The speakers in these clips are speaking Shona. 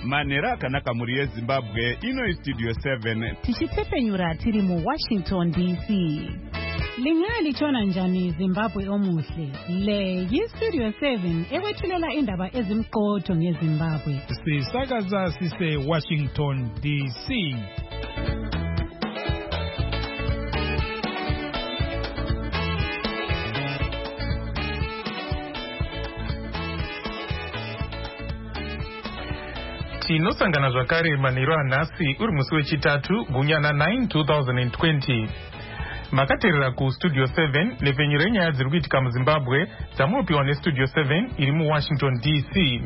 Manera akanaka muri yeZimbabwe ino Studio 7 tichitepenyura tiri mu Washington DC. Lingali chona njani Zimbabwe omuhle. Le Studio 7 ewethulela indaba ezimqotho ngeZimbabwe. Sisakaza sise Washington DC. Tinosangana zvakare manheru anhasi uri musi wechitatu gunyana 9 2020. Makateerera kuStudio 7 nepfenyuro yenyaya dziri kuitika muZimbabwe dzamunopiwa neStudio 7 iri muWashington DC.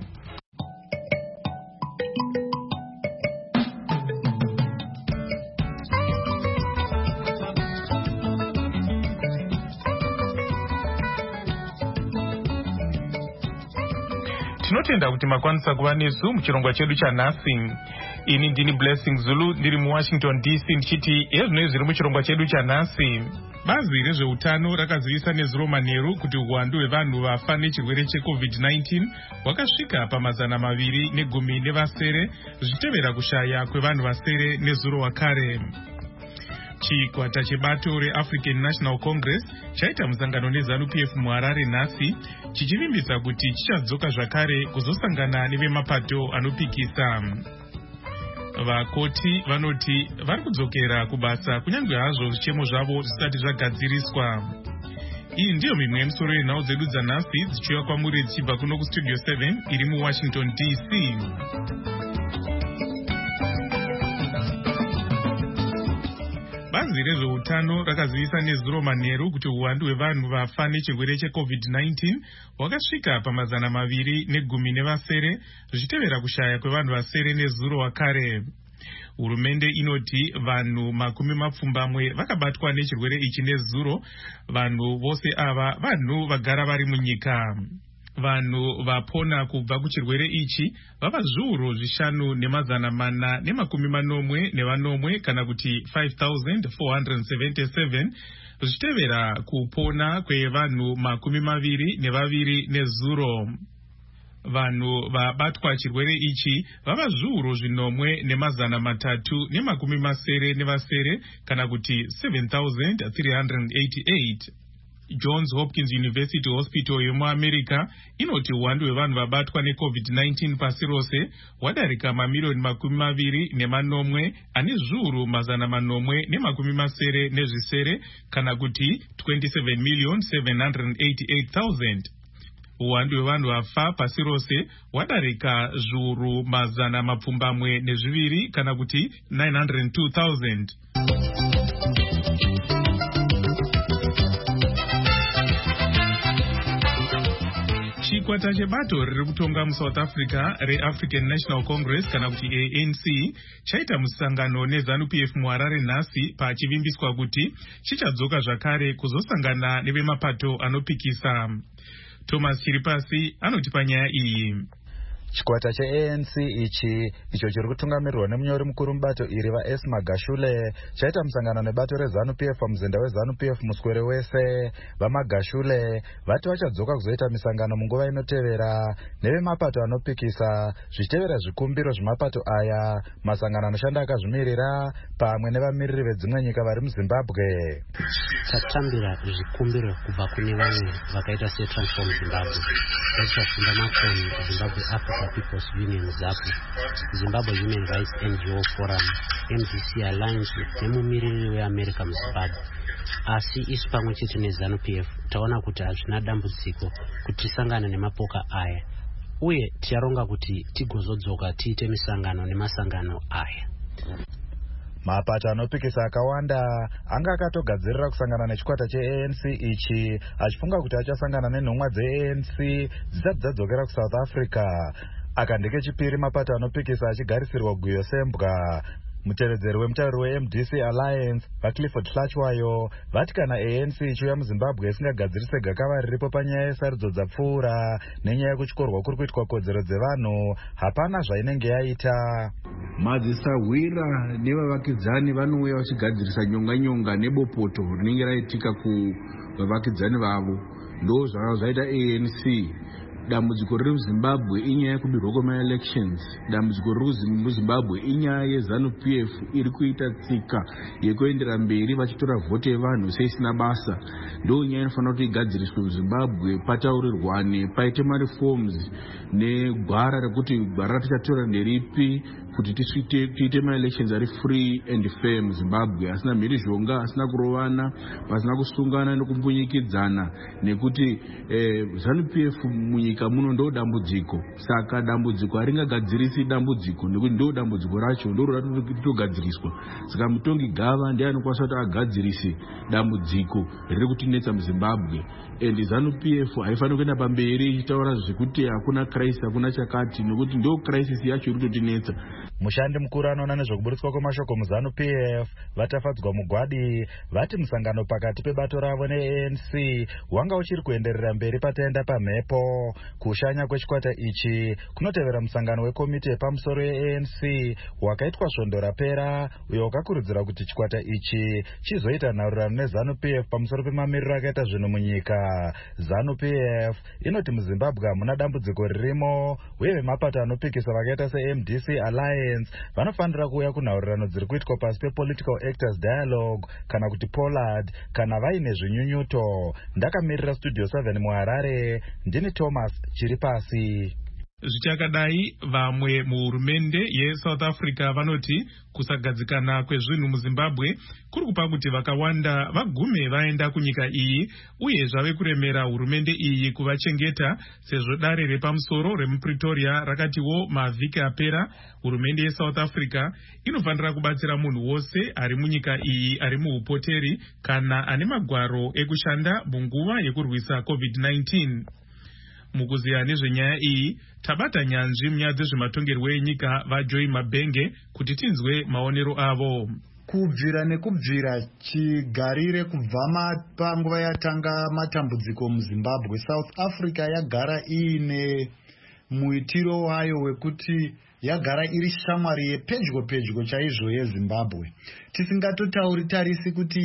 Tinotenda kuti makwanisa kuva nesu muchirongwa chedu chanhasi. Ini ndini Blessing Zulu ndiri muWashington DC ndichiti ezvino zviri muchirongwa chedu chanhasi. Bazi rezveutano rakazivisa nezuro manheru kuti uwandu hwevanhu vafa nechirwere cheCovid-19 hwakasvika pa217 zvichitevera kushaya kwevanhu vasere nezuro wakare. Chikwata chebato reAfrican National Congress chaita musangano neZANU-PF muHarare nhasi chichivimbisa kuti chichadzoka zvakare kuzosangana nevemapato anopikisa. Vakoti vanoti vari kudzokera kubasa kunyange hazvo zvichemo zvavo zvisati zvagadziriswa. Iyi ndiyo mimwe yemisoro yenhau dzedu dzanhasi dzichiuya kwamuri dzichibva kuno kuStudio 7 iri muWashington DC. Bazi rezveutano rakazivisa nezuro manheru kuti uwandu hwevanhu vafa nechirwere cheCovid-19 hwakasvika pa217 zvichitevera kushaya kwevanhu vasere nezuro wakare. Hurumende inoti vanhu 20 vakabatwa nechirwere ichi nezuro. Vanhu vose ava vanhu vagara vari munyika. Vanhu vapona kubva kuchirwere ichi vava zviuru 5,490 kana kuti 5,477 zvichitevera kupona kwevanhu 22 nezuro. Vanhu vabatwa chirwere ichi vava zviuru 3,370 kana kuti 7,388. Johns Hopkins University Hospital yemuAmerica inoti uwandu hwevanhu vabatwa neCovid-19 pasi rose hwadarika mamirioni 20 ane zviuru 870 kana kuti 27,788,000. Uwandu hwevanhu vafa pasi rose hwadarika zviuru 200 kana kuti 902,000. Chikwata chebato riri kutonga muSouth Africa reAfrican National Congress kana kuti ANC chaita musangano neZANU-PF muHarare nhasi pachivimbiswa kuti chichadzoka zvakare kuzosangana nevemapato anopikisa. Thomas Chiripasi anoti panyaya iyi. Chikwata cheANC ichi icho chiri kutungamirirwa nemunyori mukuru mubato iri vaEs Magashule chaita musangano nebato reZANU-PF pamuzinda weZANU-PF muswere wese. VaMagashule vati vachadzoka kuzoita misangano munguva inotevera nevemapato anopikisa zvichitevera zvikumbiro zvemapato aya. Masangano anoshanda akazvimirira pamwe nevamiriri vedzimwe nyika vari muZimbabwe. Tatambira zvikumbiro kubva kune vamwe vakaita seTransform Zimbabwe, Funda Makoni, Zimbabwe Africa People's Union ZAPU, Zimbabwe Human Rights NGO Forum, MDC Alliance nemumiriri weAmerica muZimbabwe. Asi isu pamwe chete neZANU-PF taona kuti hazvina dambudziko kuti tisangane nemapoka aya, uye ticharonga kuti tigozodzoka tiite misangano nemasangano aya. Mapato anopikisa akawanda anga akatogadzirira kusangana nechikwata cheANC ichi achifunga kuti achasangana nenhumwa dzeANC dzisati dzadzokera kuSouth Africa. Aka ndekechipiri mapato anopikisa achigarisirwa guyo sembwa. Mutevedzeri wemutauri weMDC Alliance vaClifford Hlachwayo vati kana ANC ichiuya muZimbabwe isingagadzirise gakava riripo panyaya yesarudzo dzapfuura nenyaya yekuchikorwa kuri kuitwa kodzero dzevanhu, hapana zvainenge yaita. Madzisahwira nevavakidzani vanouya vachigadzirisa nyonga nebopoto rinenge raitika kuvavakidzani vavo. Ndo zvava zvaita ANC dambudziko riri muZimbabwe inyaya yekubirwa kwema-elections. Dambudziko riri muZimbabwe inyaya yeZANU-PF iri kuita tsika yekuendera mberi vachitora vhoti yevanhu seisina basa. Ndo nyaya inofanira kuti igadziriswe muZimbabwe, pataurirwane, paite mareforms negwara rekuti gwara ratichatora nderipi kuti tiite ma-elections ari free and fair muZimbabwe, asina mhirizhonga, asina kurovana, pasina kusungana nekumbunyikidzana, nekuti ZANU-PF munyika muno ndo dambudziko. Saka dambudziko haringagadzirisi dambudziko, nekuti ndo dambudziko racho ndo ratogadziriswa. Saka mutongi gava ndiye anokwanisa kuti agadzirise dambudziko riri kutinetsa muZimbabwe. And ZANU-PF haifaniri kuenda pamberi ichitaura zvekuti hakuna crisis, hakuna chakati, nekuti ndo crisis yacho iri kutotinetsa. Mushandi mukuru anoona nezvokuburitswa kwemashoko muZANU-PF vatafadzwa mugwadi vati musangano pakati pebato ravo neANC wanga uchiri kuenderera mberi pataenda pamhepo. Kushanya kwechikwata ichi kunotevera musangano wekomiti yepamusoro yeANC wakaitwa svondo rapera, uyo wakakurudzira kuti chikwata ichi chizoita nharirano neZANU-PF pamusoro pemamiriro akaita zvinhu munyika. ZANU-PF inoti muZimbabwe hamuna dambudziko ririmo, uye vemapato anopikisa vakaita seMDC Alliance vanofanira kuuya kunhaurirano dziri kuitwa pasi pePolitical Actors Dialogue kana kuti POLAD kana vaine zvinyunyuto. Ndakamirira Studio 7 muHarare, ndini Thomas Chiripasi. Zvichakadai, vamwe muhurumende yeSouth Africa vanoti kusagadzikana kwezvinhu muZimbabwe kuri kupa kuti vakawanda vagume vaenda kunyika iyi, uye zvave kuremera hurumende iyi kuvachengeta, sezvo dare repamusoro remuPretoria rakatiwo mavhiki apera hurumende yeSouth Africa inofanira kubatsira munhu wose ari munyika iyi ari muupoteri kana ane magwaro ekushanda munguva yekurwisa COVID-19. Mukuziya nezvenyaya iyi, tabata nyanzvi munyaya dzezvematongerwo enyika vaJoy Mabenge kuti tinzwe maonero avo. Kubvira nekubvira chigarire kubva panguva yatanga matambudziko muZimbabwe, South Africa yagara iine muitiro wayo wekuti yagara iri shamwari yepedyo chaizvo yeZimbabwe. Tisingatotarisi kuti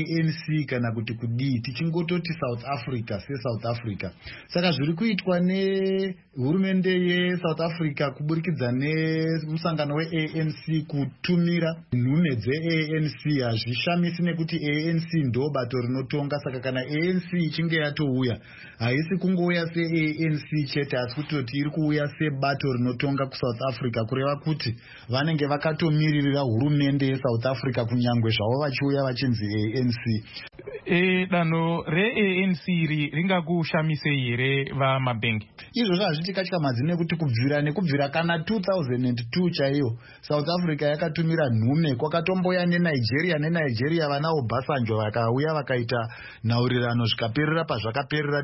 ANC kana kuti kudii, tichingototi South Africa seSouth Africa. Saka zviri kuitwa nehurumende yeSouth Africa kuburikidza nemusangano weANC kutumira nhume dzeANC hazvishamisi, nekuti ANC ndo bato rinotonga. Saka kana ANC ichinge yatouya, haisi kungouya seANC chete, asi kutoti iri kuuya sebato rinotonga kuSouth Africa, kureva kuti vanenge vakatomiririra hurumende yeSouth Africa kunyangwe zvavo vachiuya vachinzi ANC. Danho reANC ringakushamise here vaMabenge? Izvozvo hazvitikatyamadzi, nekuti kubvira kana 2002 chaiyo South Africa yakatumira nhume. Kwakatomboya neNigeria vana Obasanjo vakauya vakaita nhaurirano zvikaperera pazvakaperera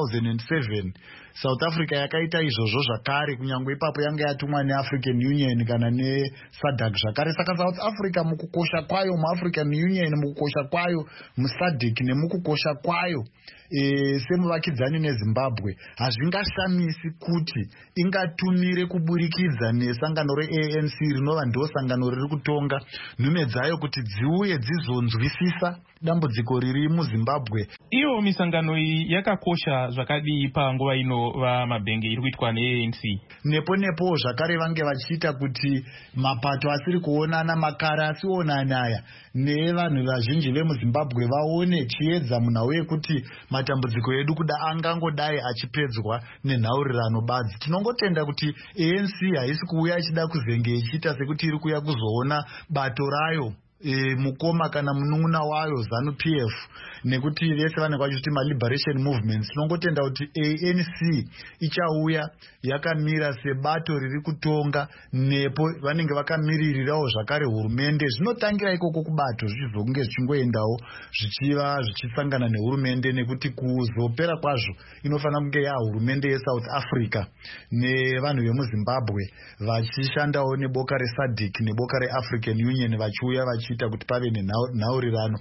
2007. South Africa yakaita izvozvo zvakare, kunyangwe ipapo yanga yatumwa neAfrican Union kana neSADC zvakare. Saka South Africa mukukosha kwayo muAfrican Union, mukukosha kwayo muSADC nemukukosha kwayo semuvakidzani neZimbabwe, hazvingashamisi kuti ingatumire kuburikidza nesangano reANC rinova ndo sangano riri kutonga nhume dzayo kuti dziuye dzizonzwisisa dambudziko riri muZimbabwe. Iyo misangano iyi yakakosha zvakadii panguva ino vaMabenge iri kuitwa neANC? Nepo zvakare vange vachiita kuti mapato asiri kuonana, makara asionana aya nevanhu vazhinji vemuZimbabwe vaone chiedza munhau yekuti matambudziko edu kuda angangodai achipedzwa nenhaurirano badzi. Tinongotenda kuti ANC haisi kuuya ichida kuzenge ichiita sekuti iri kuuya kuzoona bato rayo mukoma kana munun'una wayo ZANU-PF, nekuti vese vanenge vachiti ma-liberation movements. Tinongotenda kuti ANC ichauya yakamira sebato riri kutonga, nepo vanenge vakamiririrawo zvakare hurumende. Zvinotangira ikoko kubato zvichizonge zvichingoendawo zvichisangana nehurumende, nekuti kuzopera kwazvo inofanira kunge hurumende yeSouth Africa nevanhu vemuZimbabwe vachishandawo neboka reSADC neboka reAfrican Union vachiuya vachiita kuti pave nenhaurirano.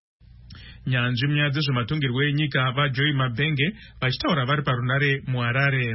Nyanzvi munyaya dzezvematongerwo enyika vaJoy Mabenge vachitaura vari parunare muHarare.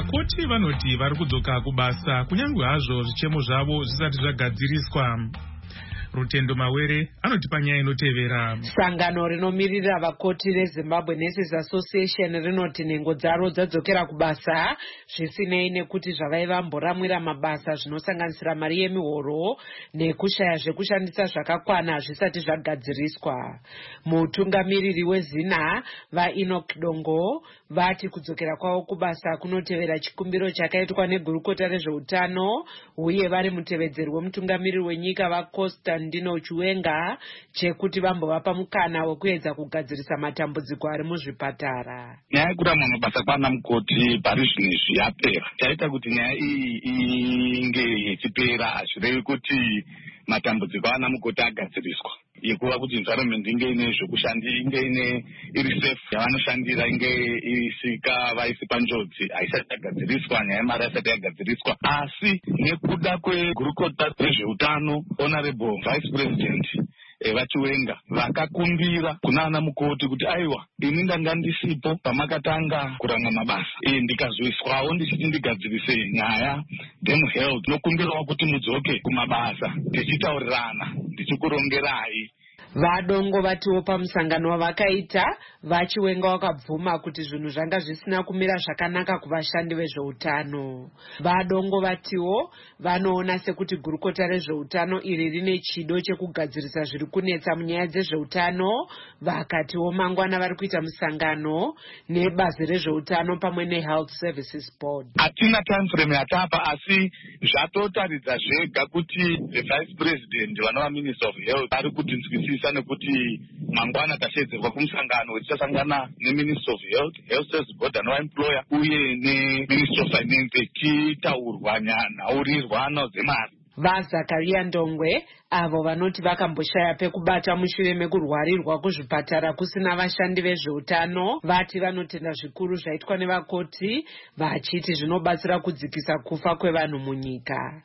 vakoti vanoti vari kudzoka kubasa kunyange hazvo zvichemo zvavo zvisati zvagadziriswa. Rutendo Mawere anotipa nyaya inotevera. Sangano rinomirira vakoti reZimbabwe Nurses Association rinoti nhengo dzaro dzadzokera kubasa zvisinei nekuti zvavaivamboramwira mabasa zvinosanganisira mari yemihoro nekushaya zvekushandisa zvakakwana zvisati zvagadziriswa. Mutungamiriri weZina vaEnoch Dongo vati kudzokera kwavo kubasa kunotevera chikumbiro chakaitwa negurukota rezveutano uye vari mutevedzeri wemutungamiriri wenyika vaCosta Ndino Chiwenga chekuti vambovapa mukana wekuedza kugadzirisa matambudziko ari muzvipatara. Nyaya yekurama mabasa kwana mukoti pari zvinezvi yapera. Chaita kuti nyaya iyi inge yechipera hazvirevi kuti matambudziko ana mukoti agadziriswa. Yekuva kuti environment inge ine zvokushandi inge ine iri safe yavanoshandira inge isika vaisi panjodzi haisati yagadziriswa, nyaya yemari haisati yagadziriswa, asi nekuda kwegurukota rezveutano honorable vice president vaChiwenga vakakumbira kuna ana mukoti kuti aiwa ini ndanga ndisipo pamakatanga kuramwa mabasa ndikazoiswawo ndichiti ndigadzirise nyaya health nokumbirawo kuti mudzoke kumabasa tichitaurirana ndichikurongerai. Vadongo vatiwo pamusangano wavakaita vaChiwenga wakabvuma kuti zvinhu zvanga zvisina kumira zvakanaka kuvashandi vezveutano. Vadongo vatiwo vanoona sekuti gurukota rezveutano iri rine chido chekugadzirisa zviri kunetsa munyaya dzezveutano. Vakatiwo mangwana vari kuita musangano nebazi rezveutano pamwe neHealth Services Board. Hatina time frame yatapa asi zvatotaridza zvega kuti the vice president vanova minister of health vari kutinzwisisa nekuti mangwana tashedzerwa kumusangano wetichasangana neminister of health service board anovaemployer uye neminister of finance tichitaurwa nhaurirwano dzemari. VaZakaria Ndongwe avo vanoti vakamboshaya pekubata mushure mekurwarirwa kuzvipatara kusina vashandi vezveutano vati vanotenda zvikuru zvaitwa nevakoti vachiti zvinobatsira kudzikisa kufa kwevanhu munyika.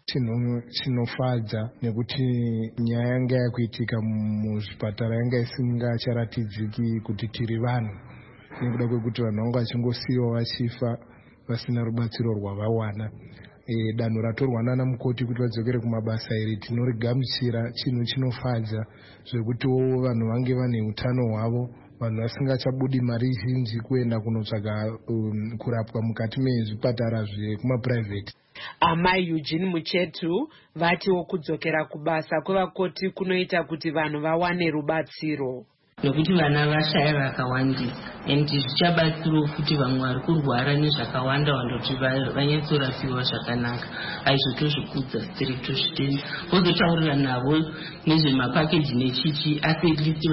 Chinofadza nekuti nyaya yanga yakuitika muzvipatara yanga isingacharatidziki kuti tiri vanhu, nekuda kwekuti vanhu vanga vachingosiyiwa vachifa vasina rubatsiro rwavawana. Danho ratorwa nana mukoti kuti vadzokere kumabasa iri tinorigamuchira chinhu chinofadza zvekutiwo vanhu vange vane utano hwavo, vanhu vasingachabudi mari zhinji kuenda kunotsvaga kurapwa mukati mezvipatara zvekumaprivate. Amai Eugene Muchetu vatiwo kudzokera kubasa kwevakoti kunoita kuti vanhu vawane rubatsiro. Nokuti vana vashaya vakawandisa endi zvichabatsirawo kuti vamwe vari kurwara nezvakawanda wandoti vanyatsorapiwa zvakanaka aizotozvikudza tiri tozvitenda vozotaurira navo nezvemapakeji nechichi asi atleast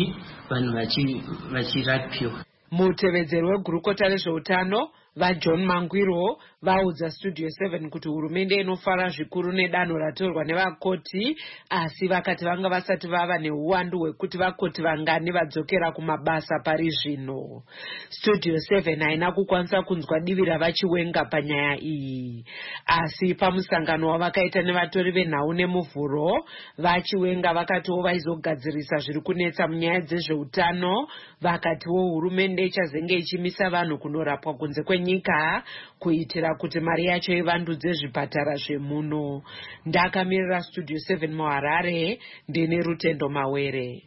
vanhu vachirapiwa. Mutevedzeri wegurukota rezveutano vaJohn Mangwiro vaudza Studio 7 kuti hurumende inofara zvikuru nedanho ratorwa nevakoti asi vakati vanga vasati vava neuwandu hwekuti vakoti vangani vadzokera kumabasa pari zvino. Studio 7 haina kukwanisa kunzwa divi ravaChiwenga panyaya iyi, asi pamusangano wavakaita nevatori venhau nemuvhuro vaChiwenga vakatiwo vaizogadzirisa zviri kunetsa munyaya dzezveutano. Vakatiwo hurumende ichazenge ichimisa vanhu kunorapwa kunze kwenyika kuitira kuti mari yacho ivandudze zvipatara zvemuno. Ndakamirira Studio 7 muHarare ndine Rutendo Mawere.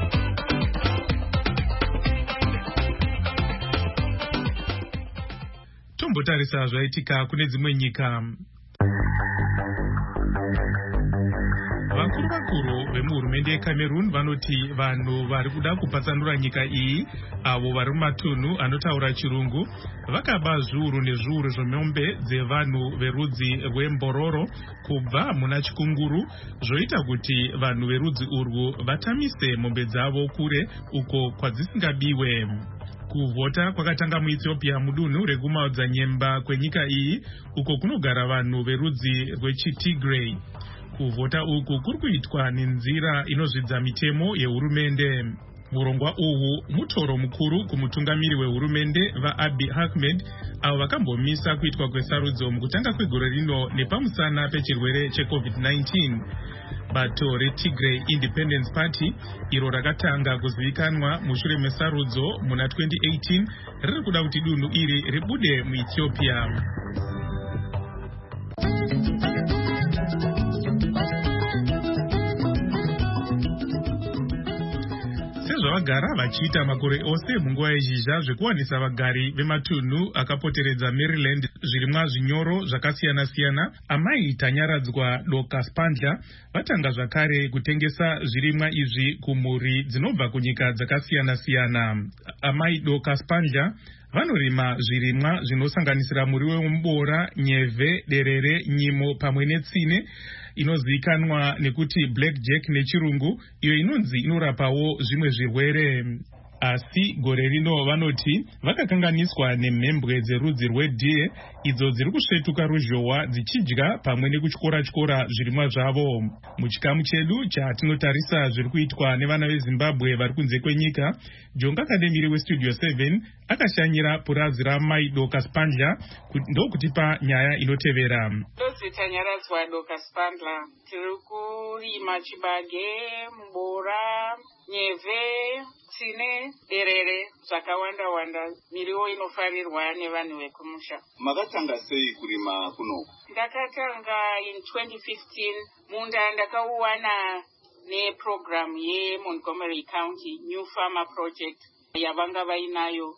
Tombotarisa zvaitika kune dzimwe nyika. Vakuru vemuhurumende yeCameroon vanoti vanhu vari kuda kupatsanura nyika iyi avo vari mumatunhu anotaura chirungu vakaba zviuru nezviuru zvemombe dzevanhu verudzi rwembororo kubva muna chikunguru zvoita kuti vanhu verudzi urwu vatamise mombe dzavo kure uko kwadzisingabiwe. Kuvhota kwakatanga muEthiopia mudunhu rekumaodzanyemba kwenyika iyi uko kunogara vanhu verudzi rwechiTigray. Kuvhota uku kuri kuitwa nenzira inozvidza mitemo yehurumende. Murongwa uhu mutoro mukuru kumutungamiri wehurumende vaAbiy Ahmed avo vakambomisa kuitwa kwesarudzo mukutanga kwegore rino nepamusana pechirwere cheCovid-19. bato reTigray Independence Party iro rakatanga kuzivikanwa mushure mesarudzo muna 2018 riri kuda kuti dunhu iri ribude muEthiopia. Zvavagara vachiita makore ose munguva yezhizha zvekuwanisa vagari vematunhu akapoteredza Maryland zvirimwa zvinyoro zvakasiyana-siyana, amai Tanyaradzwa Dorcas Pandla vatanga zvakare kutengesa zvirimwa izvi kumhuri dzinobva kunyika dzakasiyana-siyana. Amai Dorcas Pandla vanorima zvirimwa zvinosanganisira muriwo wemubora, nyeve, derere, nyimo pamwe netsine inozivikanwa nekuti blackjack nechirungu, iyo inonzi inorapawo zvimwe zvirwere. Asi gore rino vanoti vakakanganiswa nemhembwe dzerudzi rwedeer idzo dziri kusvetuka ruzhowa dzichidya pamwe nekutyora zvirimwa zvavo. Muchikamu chedu chatinotarisa zviri kuitwa nevana veZimbabwe vari kunze kwenyika, Jonga Kademire weStudio 7 akashanyira purazi ramai Dorcas Pandla ndokutipa nyaya inotevera. Ndozi Tanyaradzwa Dorcas Pandla, tiri kurima chibage, mubora, nyeve, tsine, derere, zvakawanda-wanda, miriwo inofarirwa nevanhu vekumusha. Makatanga sei kurima kunoku? Ndakatanga in 2015, munda ndakauwana neprogram yeMontgomery County New Farmer Project yavanga vainayo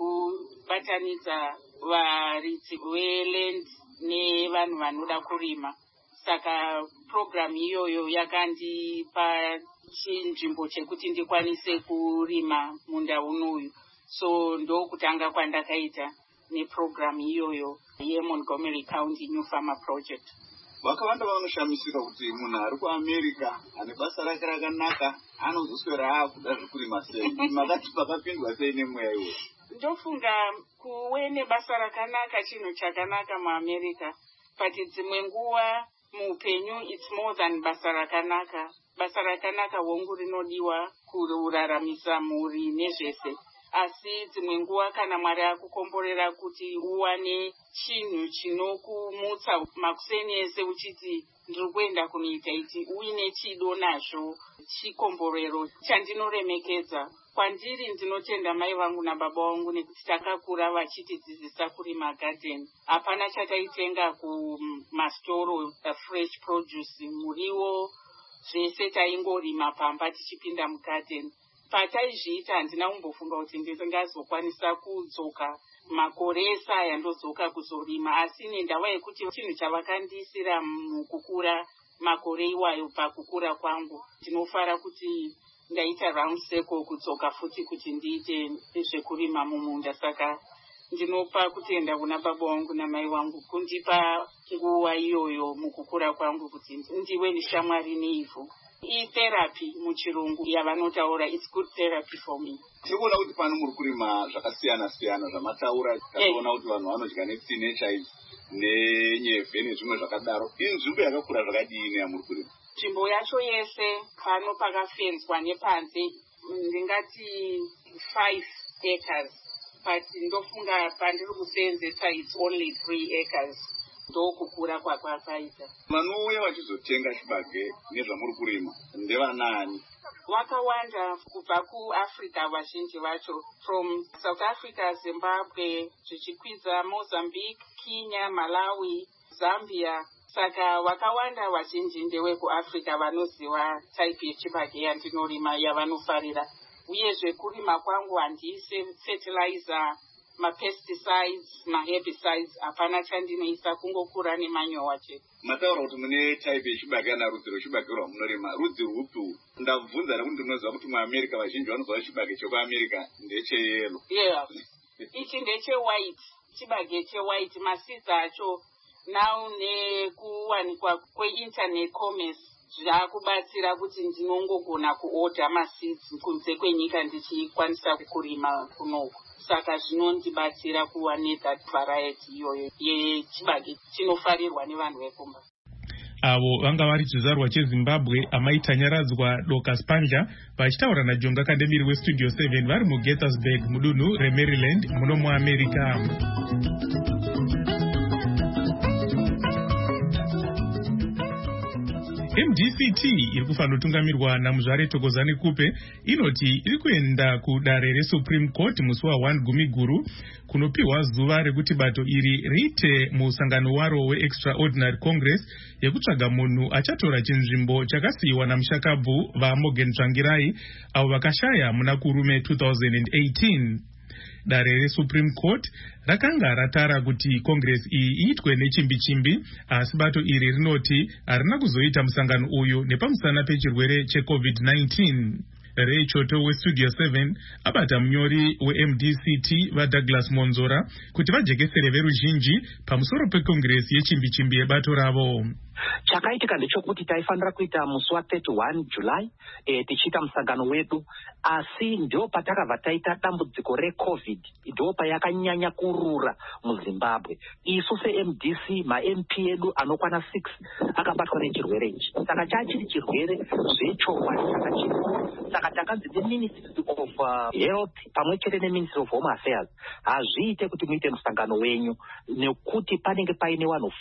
yekubatanidza varidzi veland nevanhu vanoda kurima. Saka program iyoyo yakandipa chinzvimbo chekuti ndikwanise kurima munda unoyu. So ndokutanga kwandakaita neprogram iyoyo yeMontgomery County New Farmer Project. Vakawanda vanoshamisika kuti munhu ari kuAmerica ane basa rake rakanaka anozoswera akuda zvekurima sei. Makati pakapindwa sei nemweya iwoyo? Ndofunga kuve nebasa rakanaka chinhu chakanaka muAmerica, but dzimwe nguva muupenyu it's more than basa rakanaka. Basa rakanaka hongu rinodiwa kuraramisa mhuri nezvese. Asi dzimwe nguva kana Mwari akukomborera kuti uwane chinhu chinokumutsa makuseni ese uchiti ndiri kuenda kunoita iti uine chido nazvo, chikomborero chandinoremekedza. Kwandiri ndinotenda mai vangu nababa vangu nekuti takakura vachitidzidzisa kurima garden. Hapana chataitenga kumastoro fresh produce, muriwo zvese taingorima pamba tichipinda mugarden. Pataizviita handina kumbofunga kuti ndingazokwanisa kudzoka makore esaya ndodzoka kuzorima, asi nendava yekuti chinhu chavakandisira mukukura makore iwayo pakukura kwangu, ndinofara kuti ndaita round circle kudzoka futi kuti ndiite zvekurima mumunda. Saka ndinopa kutenda kuna baba vangu namai vangu kundipa nguva iyoyo mukukura kwangu kuti ndiwe nishamwari neivhu. Therapy muchirungu yavanotaura, it's good therapy for me. Tikuona kuti pano muri kurima zvakasiyana-siyana zvamataura, takaona kuti vanhu vanodya netsine chaidzi nenyeve nezvimwe zvakadaro. Inzvimbo yakakura zvakadini yamuri kurima? Nzvimbo yacho yese pano pakafenzwa nepanze ndingati 5 acres, but ndofunga pandiri kuseenzesa it's only 3 acres. Ndokukura kwakaita. Vanouya vachizotenga chibage nezvamuri kurima ndevanani? Vakawanda kubva kuAfrica vazhinji vacho, from South Africa, Zimbabwe, zvichikwidza Mozambique, Kenya, Malawi, Zambia. Saka vakawanda vazhinji ndevekuAfrica vanoziva type yechibage yandinorima yavanofarira. Uyezve kurima kwangu handiise fertilizer, mapesticides, maherbicides, hapana chandinoisa, kungokura nemanyowa chete. Mataura kuti mune type yechibage kana rudzi rwechibage rwamunorima, rudzi rwupi? Ndabvunza nekuti ndinoziva kuti muAmerica vazhinji vanoziva chibage chekuAmerica ndecheyero. Yeah. Ichi ndechewhite, chibage chewhite. Maseeds acho now nekuwanikwa kweinternet commerce zvakubatsira kuti ndinongogona kuorder maseeds kunze kwenyika ndichikwanisa kurima kunoku. Saka zvinondibatsira kuva nethat variety iyoyo yechibage chinofarirwa nevanhu vekumba. Avo vanga vari chizvarwa cheZimbabwe amai Tanyaradzwa Dorcas Pandla vachitaura naJonga Kademire weStudio 7 vari muGettersburg mudunhu reMaryland muno muAmerica. MDCT iri kufandotungamirwa naMuzvare Thokozani Kupe inoti iri kuenda kudare reSupreme Court musi wa 1 Gumiguru kunopiwa zuva rekuti bato iri riite musangano waro weExtraordinary Congress yekutsvaga munhu achatora chinzvimbo chakasiyiwa naMushakabvu vaMorgan Tsvangirai avo vakashaya muna kurume 2018. Dare reSupreme Court rakanga ratara kuti Congress iyi iitwe nechimbi-chimbi, asi bato iri rinoti harina kuzoita musangano uyu nepamusana pechirwere cheCovid-19. Ray Choto weStudio 7 abata munyori weMDCT vaDouglas Monzora kuti vajekesere veruzhinji pamusoro peCongress yechimbi-chimbi yebato ravo. Chakaitika ndechekuti taifanira kuita musi wa 31 July tichiita musangano wedu, asi ndio patakabva taita dambudziko reCovid, ndio payakanyanya kurura muZimbabwe. Isu seMDC maMP edu anokwana 6 akabatwa nechirwere ichi. Saka chachiri chirwere zvechokwadi chakachirwa. Saka takanzi the Ministry of Health pamwe chete neMinistry of Home Affairs hazviite kuti muite musangano wenyu nekuti panenge paine vanhu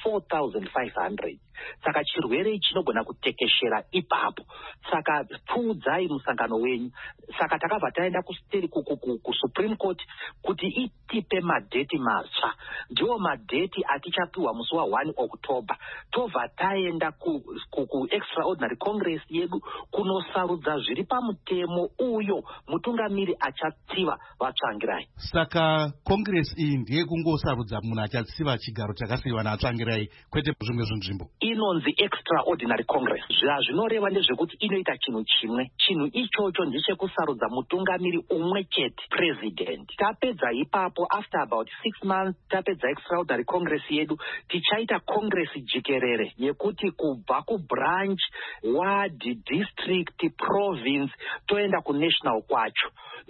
4,500. Saka chirwere chinogona kutekeshera ipapo. Saka pfuudzai musangano wenyu. Saka takabva taenda kuSupreme Court kuti itipe madheti matsva. Ndiwo madheti atichapiwa musi wa 1 October. Tobva taenda kuExtraordinary Congress yedu kunosarudza zviri pamutemo uyo mutungamiri achatsiva vaTsvangirai. Saka Congress iyi ndiye kungosarudza munhu achatsiva chigaro chakasiyiwa naTsvangirai, kwete zvimwe zvinzvimbo. Inonzi Extraordinary Congress. Zvinoreva ndezvekuti inoita chinhu chimwe. Chinhu ichocho ndechekusarudza mutungamiri umwe chete, president. Tapedza ipapo after about 6 months tapedza Extraordinary Congress yedu, tichaita Congress jikerere yekuti kubva kubranch, ward, district, province toenda kunational kwacho.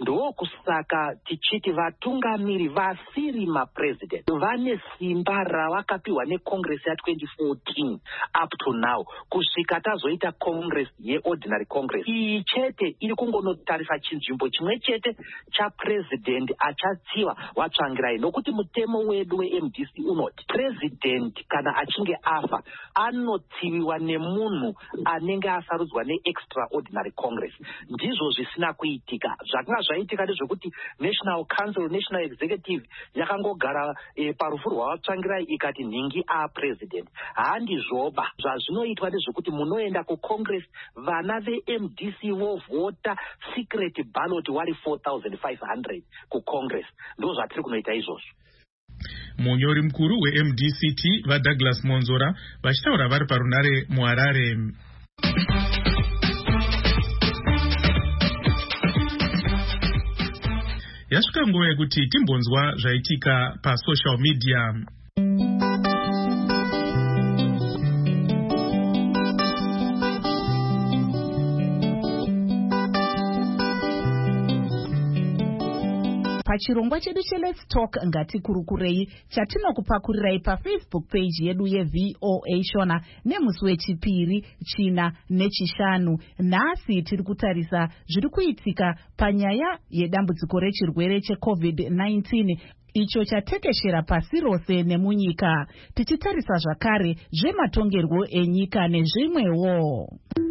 Ndokusaka tichiti vatungamiri vasiri mapresident vane simba ravakapiwa neCongress ya2014 up to now kusvika tazoita Congress yeOrdinary Congress. Iyi chete iri kungonotarisa chinzvimbo chimwe chete chapresident achatsiva vaTsvangirai, nokuti mutemo wedu weMDC unoti president kana achinge afa anotsiviwa nemunhu anenge asarudzwa neExtraordinary Congress. Ndizvo zvisina kuitika. Zvakanga zvaitika ndezvekuti National Council, National Executive yakangogara parufu rwavaTsvangirai ikati nhingi president. Handizvoba. Zvazvinoitwa ndezvekuti munoenda kuCongress, vana veMDC vovhota secret ballot wari 4,500 kuCongress. Ndo zvatiri kunoita izvozvo. Munyori mukuru weMDCT vaDouglas Monzora vachitaura vari parunare muHarare. Yasvika nguva yekuti timbonzwa zvaitika pasocial media. Pachirongwa chedu cheLet's Talk ngatikurukurei chatinokupakurirai paFacebook page yedu yeVOA Shona nemusi wechipiri, china nechishanu. Nhasi tiri kutarisa zviri kuitika panyaya yedambudziko rechirwere cheCovid-19 icho chatekeshera pasi rose nemunyika, tichitarisa zvakare zvematongerwo enyika nezvimwewo.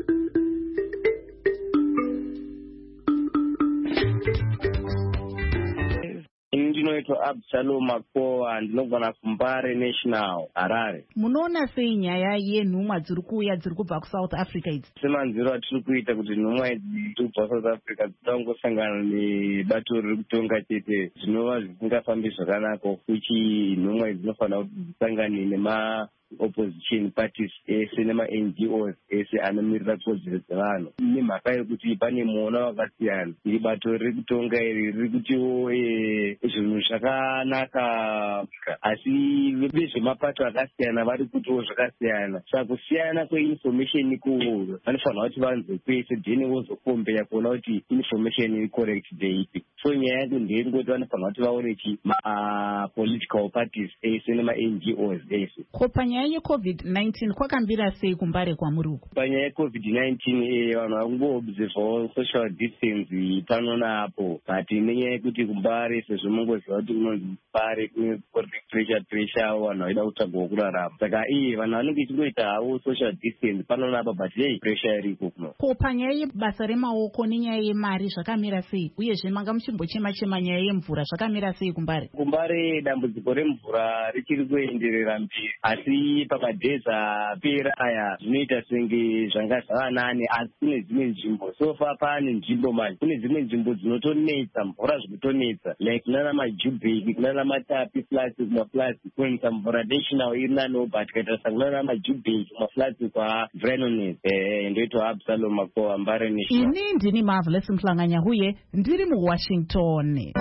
Ndinoitwa Absalom Makoa, ndinogona kuMbare National, Harare. Munoona sei nyaya yenhumwa dziri kuuya dziri kubva kuSouth Africa idzi? Semanziro atiri kuita kuti nhumwa idzi kubva South Africa dzitangosangana nebato riri kutonga chete zvinova zvisingafambi zvakanaka, uchi nhumwa idzi dzinofanira kuti dzisangane opposition parties ese nema-NGOs ese anomirira kodzero dzevanhu, nemhaka yekuti pane muona wakasiyana. Iri bato riri kutonga iri riri kutiwo zvinhu zvakanaka, asi vezvemapato akasiyana vari kutiwo zvakasiyana. Saka kusiyana kweinformation iko vanofanira kuti vanze kwese then vozokombeya kuona kuti information iri correct ndeipi. So nyaya yacho ndeyekungoti vanofanira kuti vaone chi ma-political parties ese nema-NGOs ese. Kopanya panyaya yeCovid-19 kwakambira sei kuMbare kwamuri uko? Panyaya yeCovid-19 vanhu vakungoobservawo social distance pano naapo, but nenyaya yekuti kuMbare sezvo mungoziva kuti kunonzi Mbare kune pressure vanhu vaida kutsvagawo kurarama, saka vanhu vanenge ichingoita havo social distance pano naapo, but pressure iriko kuno. Ko panyaya yebasa remaoko nenyaya yemari zvakamira sei, uyezve manga muchimbochema nyaya yemvura zvakamira sei kuMbare? kuMbare dambudziko remvura richiri kuenderera mberi, asi pamadheza apera aya zvinoita senge zvanga zvava nane, asi kune dzimwe nzvimbo sofa pane nzvimbo manje, kune dzimwe nzvimbo dzinotonetsa mvura zvikutonetsa, like kunana majubheki, kunana matapi flasi kumaflasi kuonesa mvura national iri nanewo, but kaita kunana majubheki kumaflasi kwa Vrenones. Ndoitwa Absalom Makoa, Mbare National. Ini ndini Marvelous Mhlanganya huye ndiri muWashington.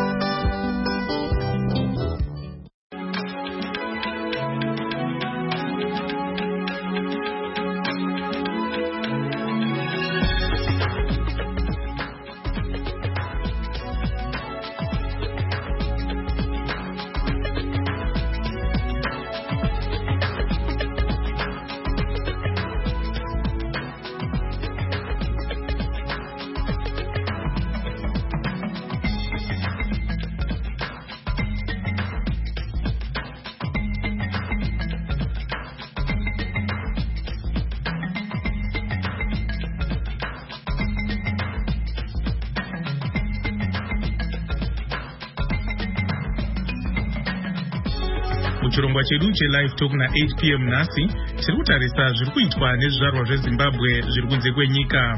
Muchirongwa chedu chelive talk na 8 p.m. nhasi tiri kutarisa zviri kuitwa nezvizvarwa zveZimbabwe zviri kunze kwenyika.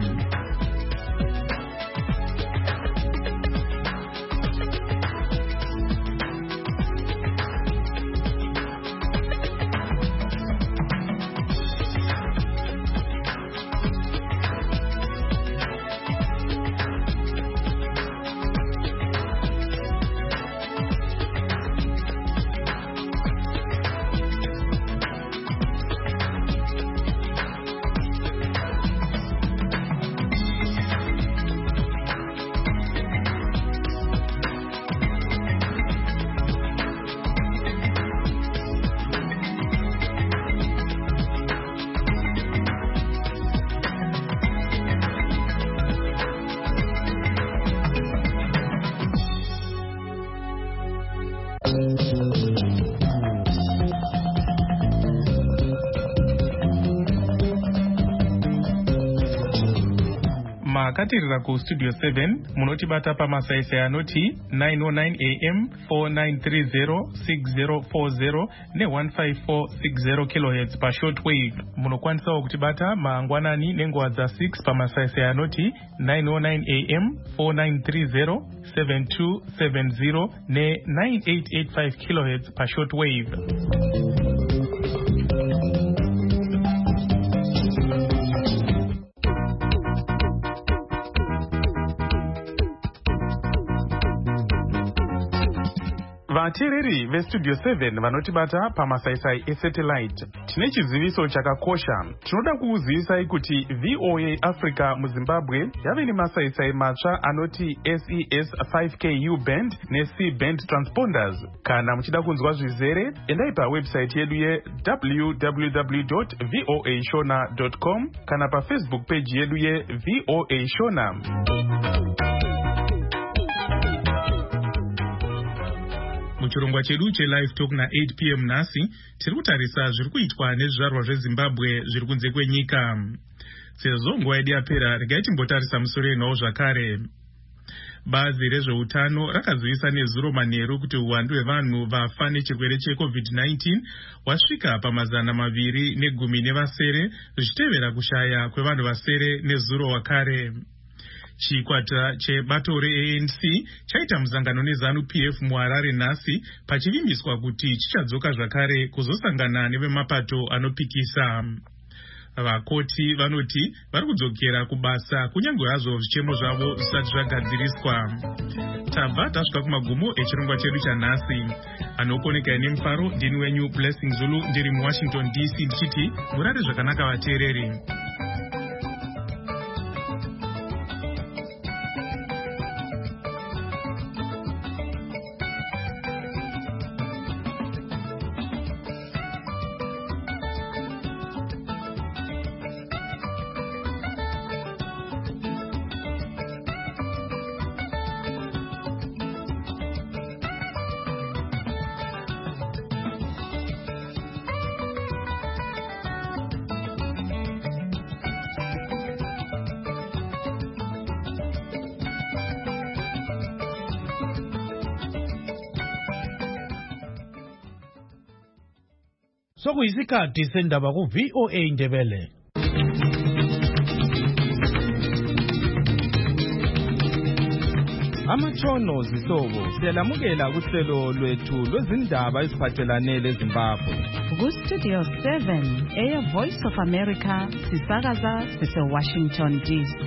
Makatirira kustudio 7 munotibata pamasaisai anoti 909 AM 4930 6040 ne15460 kHz pashortwave. Munokwanisawo kutibata mangwanani nenguva dza6 pamasaisai anoti 909 AM 4930 7270 ne9885 kHz pashortwave. Vateereri vestudio 7 vanotibata pamasaisai esatellite, tine chiziviso chakakosha. Tinoda kuuzivisai kuti VOA Africa muZimbabwe yave nemasaisai matsva anoti SES 5K U-band ne-C-band transponders. Kana muchida kunzwa zvizere, endai pawebsite yedu www.voashona.com kana pafacebook page yedu VOA Shona. Muchirongwa chedu chelive talk na 8 p.m. nhasi tiri kutarisa zviri kuitwa nezvizvarwa zveZimbabwe zviri kunze kwenyika. Sezvo nguva yedu yapera, regai timbotarisa musoro yenhau zvakare. Bazi rezveutano rakazivisa nezuro manheru kuti uwandu hwevanhu vafa nechirwere cheCovid-19 wasvika pa210 zvichitevera kushaya kwevanhu vasere nezuro wakare. Chikwata chebato reANC chaita muzangano neZANU-PF muHarare nhasi pachivimbiswa kuti chichadzoka zvakare kuzosangana nevemapato anopikisa. Vakoti vanoti vari kudzokera kubasa kunyange hazvo zvichemo zvavo zvisati zvagadziriswa. Tabva tasvika kumagumo echirongwa chedu chanhasi. Anokoneka nemufaro ndini wenyu Blessing Zulu ndiri muWashington DC ndichiti murare zvakanaka vateereri. Sokuyisikhathi sendaba ku VOA Indebele. Amatshono zihlobo siyalamukela kuhlelo lwethu lwezindaba eziphathelane leZimbabwe. Ku-Studio 7 Air Voice of America sisakaza sise-Washington DC.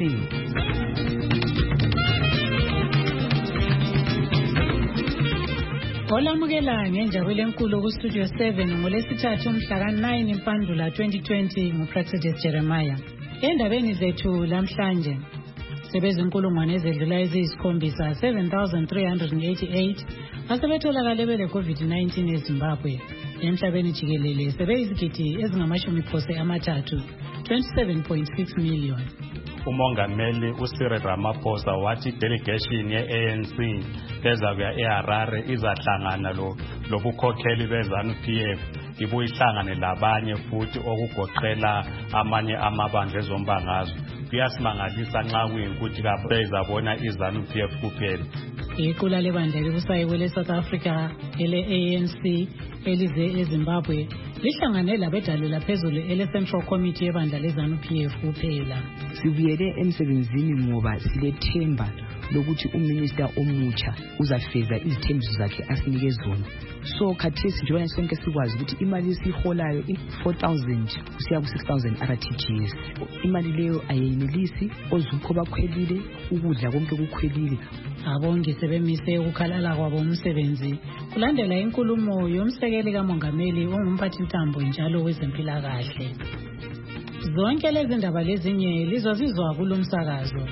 Olamukela ngenjabulo enkulu ku-Studio 7 ngolesithathu mhla ka-9 Impandula 2020 nguPractice Jeremiah. Endabeni zethu lamhlanje sebezinkulungwane ezedlula eziyisikhombisa 7,388 asebetholakale bele COVID-19 eZimbabwe. Emhlabeni jikelele sebeyizigidi ezingama-30 27.6 million. Umongameli uCyril Ramaphosa wathi delegation ye-ANC ezakuya eHarare izahlangana lobukhokheli beZANU-PF ibuyihlangane labanye futhi okugoqela amanye amabandla ezombangazwe. Kuyasimangalisa nxa kuyinkuthi bezabona iZANU-PF kuphela. Iqula lebandla elibusayo kwele-South Africa ele-ANC elize eZimbabwe lihlangane labedalula phezulu ele-Central Committee yebandla leZANU-PF kuphela. Sibuyele emsebenzini ngoba silethemba lokuthi uminister omutsha uzafeza izithembiso zakhe asinike zona. So khathesi njengoba sonke sikwazi ukuthi imali esiholayo 4,000 kusiya ku 6,000 RTGS. Imali leyo ayenelisi, ozukho bakhwelile, ukudla konke kukhwelile. Abongi sebemise ukukhalala kwabo umsebenzi kulandela inkulumo yomsekeli kamongameli ongumphathintambo njalo wezempilakahle. Zonke lezi ndaba lezinye lizozizwa kulomsakazo.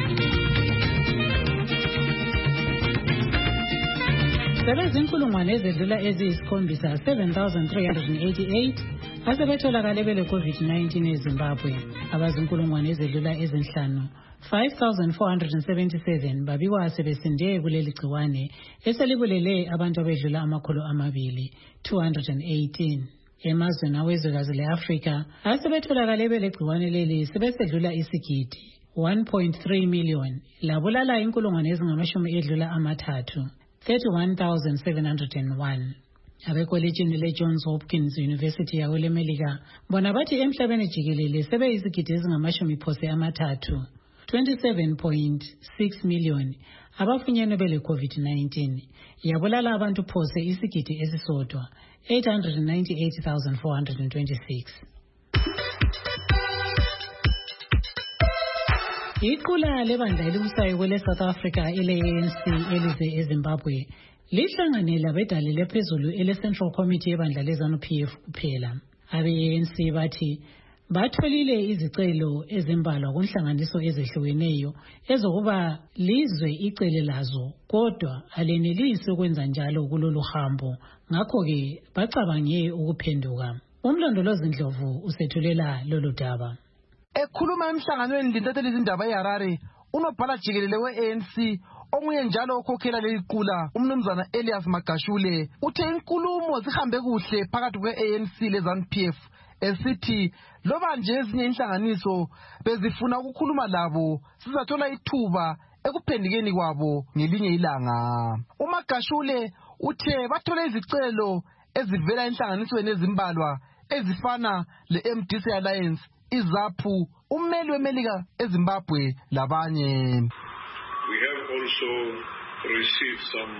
Sebezinkulungwane ezedlula eziyisikhombisa 7,388 asebetholakale bele COVID-19 eZimbabwe. Abazinkulungwane ezedlula ezinhlanu 5,477 babikwa sebesinde kuleli gciwane eselibulele abantu abedlula 218. Emazweni awezwekazi le-Afrika asebetholakale bele gciwane leli sebesedlula isigidi 1.3 million labulala inkulungwane ezingama-30 31,701. Abekolejini le-Johns Hopkins University yakwelemelika bona bathi emhlabeni jikelele sebeyizigidi ezingama-30 27.6 million abafunyenwe bele COVID-19 yabulala abantu phose isigidi esisodwa 898,426. Iqula lebandla elibusayo kwele-South Africa ele-ANC elize eZimbabwe lihlangane labedalule phezulu ele-Central Committee yebandla leZANU-PF kuphela. Abe-ANC bathi batholile izicelo ezimbalwa kunhlanganiso ezehlukeneyo ezokuba lizwe icele lazo kodwa alenelisi ukwenza njalo kulolu hambo, ngakho-ke bacabange ukuphenduka. Umlondolozi Ndlovu usethulela lolu daba. Ekhuluma emhlanganweni lintatheli izindaba eHarare, unobhala jikelele we-ANC omunye njalo okhokhela leli qula umnumzana Elias Magashule uthe inkulumo zihambe kuhle phakathi kwe-ANC leZANU-PF esithi loba nje ezinye inhlanganiso bezifuna ukukhuluma labo sizathola ithuba ekuphendikeni kwabo ngelinye ilanga. uMagashule uthe bathole izicelo ezivela enhlanganisweni ezimbalwa ezifana le-MDC Alliance, iZAPU, ummeli wemelika eZimbabwe labanye. We have also received some.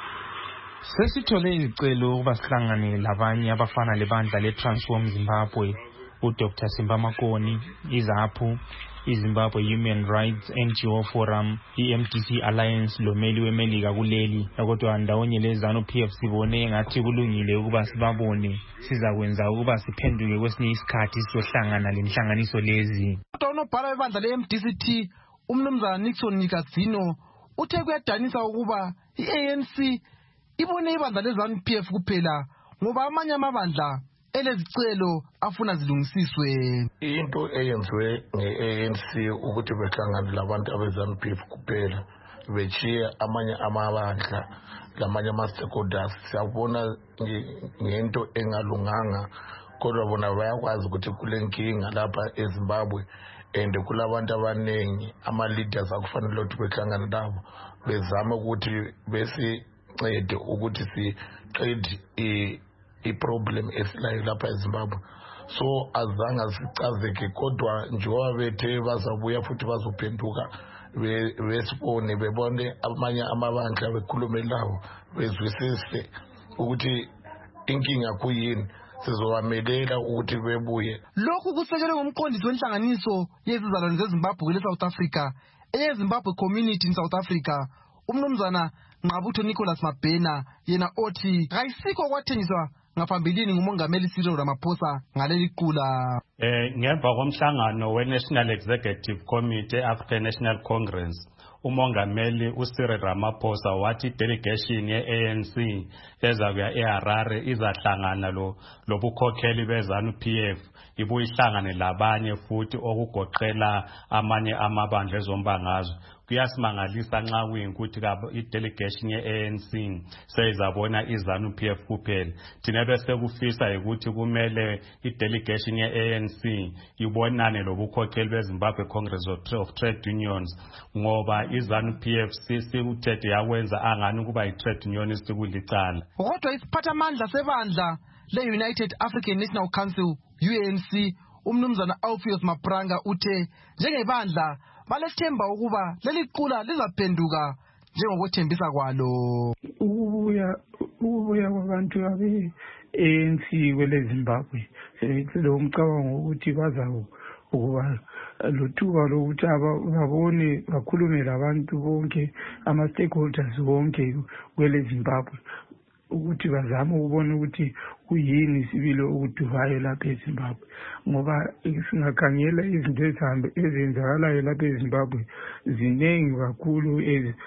Sesithole izicelo ukuba sihlangane labanye abafana lebandla le-Transform Zimbabwe, uDr. Simba Makoni, iZAPU, iZimbabwe Human Rights NGO Forum, iMDC Alliance lomeli wemelika kuleli. Kodwa ndawonye leZANU-PF sibone ngathi kulungile ukuba sibabone, sizakwenza ukuba siphenduke kwesinye isikhathi sizohlangana lenhlanganiso lezi. Kodwa unobhala webandla le-MDCT umnumzana Nixon Nikazino uthe kuyadanisa ukuba i-ANC ibone ibandla leZANU-PF kuphela ngoba amanye amabandla elezicelo afuna zilungisiswe. Into eyenziwe nge-ANC ukuthi behlangane labantu abeZANU-PF kuphela bechiya amanye amabandla lamanye ama-stakeholders siyabona ngento engalunganga, kodwa bona bayakwazi ukuthi kule nkinga lapha eZimbabwe and kulabantu abaningi ama-leaders akufanele ukuthi behlangane labo bezame ukuthi besincede ukuthi siqede iproblem esilayo lapha eZimbabwe. So azange sicazeke kodwa njengoba bethe bazabuya futhi bazophenduka besibone bebone amanye amabandla bekhulume lawo bezwisise ukuthi inkinga kuyini sizowamelela ukuthi bebuye. Lokhu kusekelwe ngumqondisi wenhlanganiso yezizalwane zeZimbabwe kule South Africa eyeZimbabwe Community in South Africa umnumzana Nqabutho Nicholas Mabhena yena othi kayisikho kwathenjiswa ngaphambilini ngumongameli Cyril Ramaphosa ngaleli qula. Ngemva komhlangano we-National Executive Committee African National Congress umongameli uCyril Ramaphosa wathi delegation ye-ANC ezakuya eHarare izahlangana lobukhokheli beZANU-PF ibuyihlangane labanye futhi okugoqela amanye amabandla ezombangazwe. Kuyasimangalisa nxa kuyikuthi i-delegation ye-ANC seyizabona iZANU-PF kuphela. Thina bese kufisa ukuthi kumele i-delegation ye-ANC ibonane lobukhokheli beZimbabwe Congress of Trade Unions ngoba iZANU-PF sikuthethe yakwenza angani kuba yi-trade unionist kulicala. Kodwa isiphathamandla sebandla le-United African National Council UNC umnumzana Alpheus Mapranga uthe njengebandla balethemba ukuba leli qula lizaphenduka njengokwethembisa kwalo. Ukubuya kwabantu abe-ANC kwele Zimbabwe sebethile umcabango ukuthi baza ukuba luthuba lokuthi babone bakhulume labantu bonke ama-stakeholders bonke kwele Zimbabwe ukuthi bazame ukubona ukuthi kuyini sibile okuduvayo lapha eZimbabwe ngoba singakhangela izinto ezenzakalayo lapha eZimbabwe ziningi kakhulu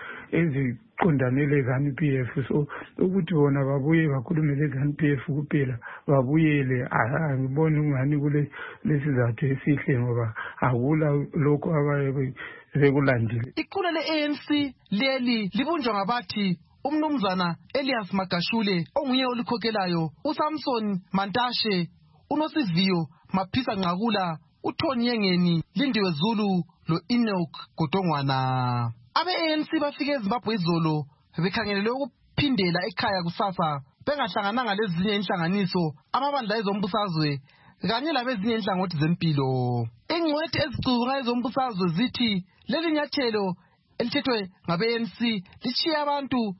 eziqondane leZANU-PF. So ukuthi bona babuye bakhulume leZANU-PF kuphela babuyele angiboni ungani kule lesizathu esihle ngoba akula lokho abaye bekulandile. Iqula le-ANC leli libunjwa ngabathi umnumzana Elias Magashule onguye olikhokhelayo uSamson Mantashe uNosiviyo Maphisa Nqakula uThoni Yengeni Lindiwe Zulu lo-Enoch Godongwana. Abe-ANC bafike eZimbabwe izolo bekhangelele ukuphindela ekhaya kusasa bengahlangananga lezinye inhlanganiso amabandla ezombusazwe kanye labezinye inhlangothi zempilo. Ingcwethi ezicubunga ezombusazwe zithi leli nyathelo elithethwe ngabe-ANC lichiye abantu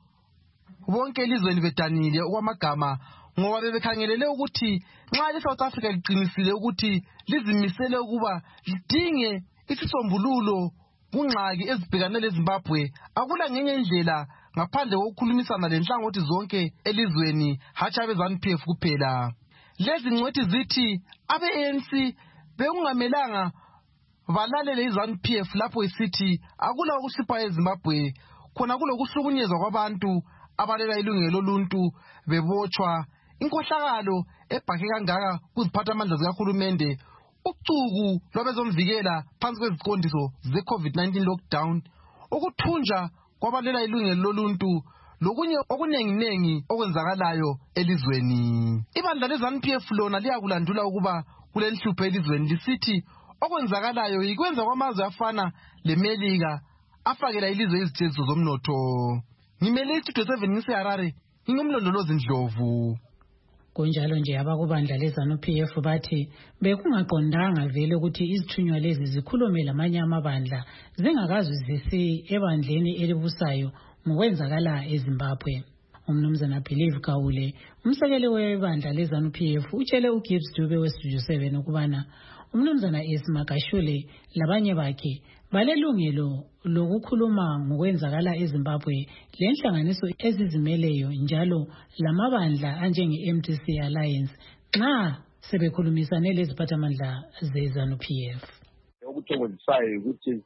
bonke elizweni bedanile okwamagama ngoba bebekhangelele ukuthi nxa iSouth Africa liqinisile ukuthi lizimisele ukuba lidinge isisombululo kungxaki ezibhekane leZimbabwe akula ngenye indlela ngaphandle kokukhulumisana lenhlangothi zonke elizweni hatshi abeZANU-PF kuphela. Lezi ngcwethi zithi abe-ANC bekungamelanga balalele iZANU-PF lapho isithi akula ukuhlupha eZimbabwe khona kulokuhlukunyezwa kwabantu abalela ilungelo loluntu bebotshwa inkohlakalo ebhake kangaka kuziphathamandla zikahulumende ucuku lwabezomvikela phansi kweziqondiso ze-COVID-19 lockdown ukuthunja kwabalela ilungelo loluntu lokunye okunenginengi okwenzakalayo elizweni. Ibandla leZANU-PF lona liyakulandula ukuba kulenhlupho elizweni lisithi okwenzakalayo yikwenza kwamazwe afana leMelika afakela ilizwe izitheliso zomnotho. Ngimele iStudio 7 ngiseHarare ngingumlondolozi Ndlovu. Kunjalo nje abakubandla leZANU-PF bathi bekungaqondanga vele ukuthi izithunywa lezi zikhulume lamanye amabandla zingakazuzisi ebandleni elibusayo ngokwenzakala eZimbabwe. Umnumzana Believe Kawule umsekeli webandla leZANU-PF utshele uGibbs Dube weStudio 7 ukubana umnumzana Magashule labanye bakhe balelungelo lokukhuluma ngokwenzakala eZimbabwe lenhlanganiso ezizimeleyo njalo lamabandla anjenge-MTC Alliance nxa sebekhulumisane leziphathamandla zeZANU-PF. Okuthokozisayo ukuthi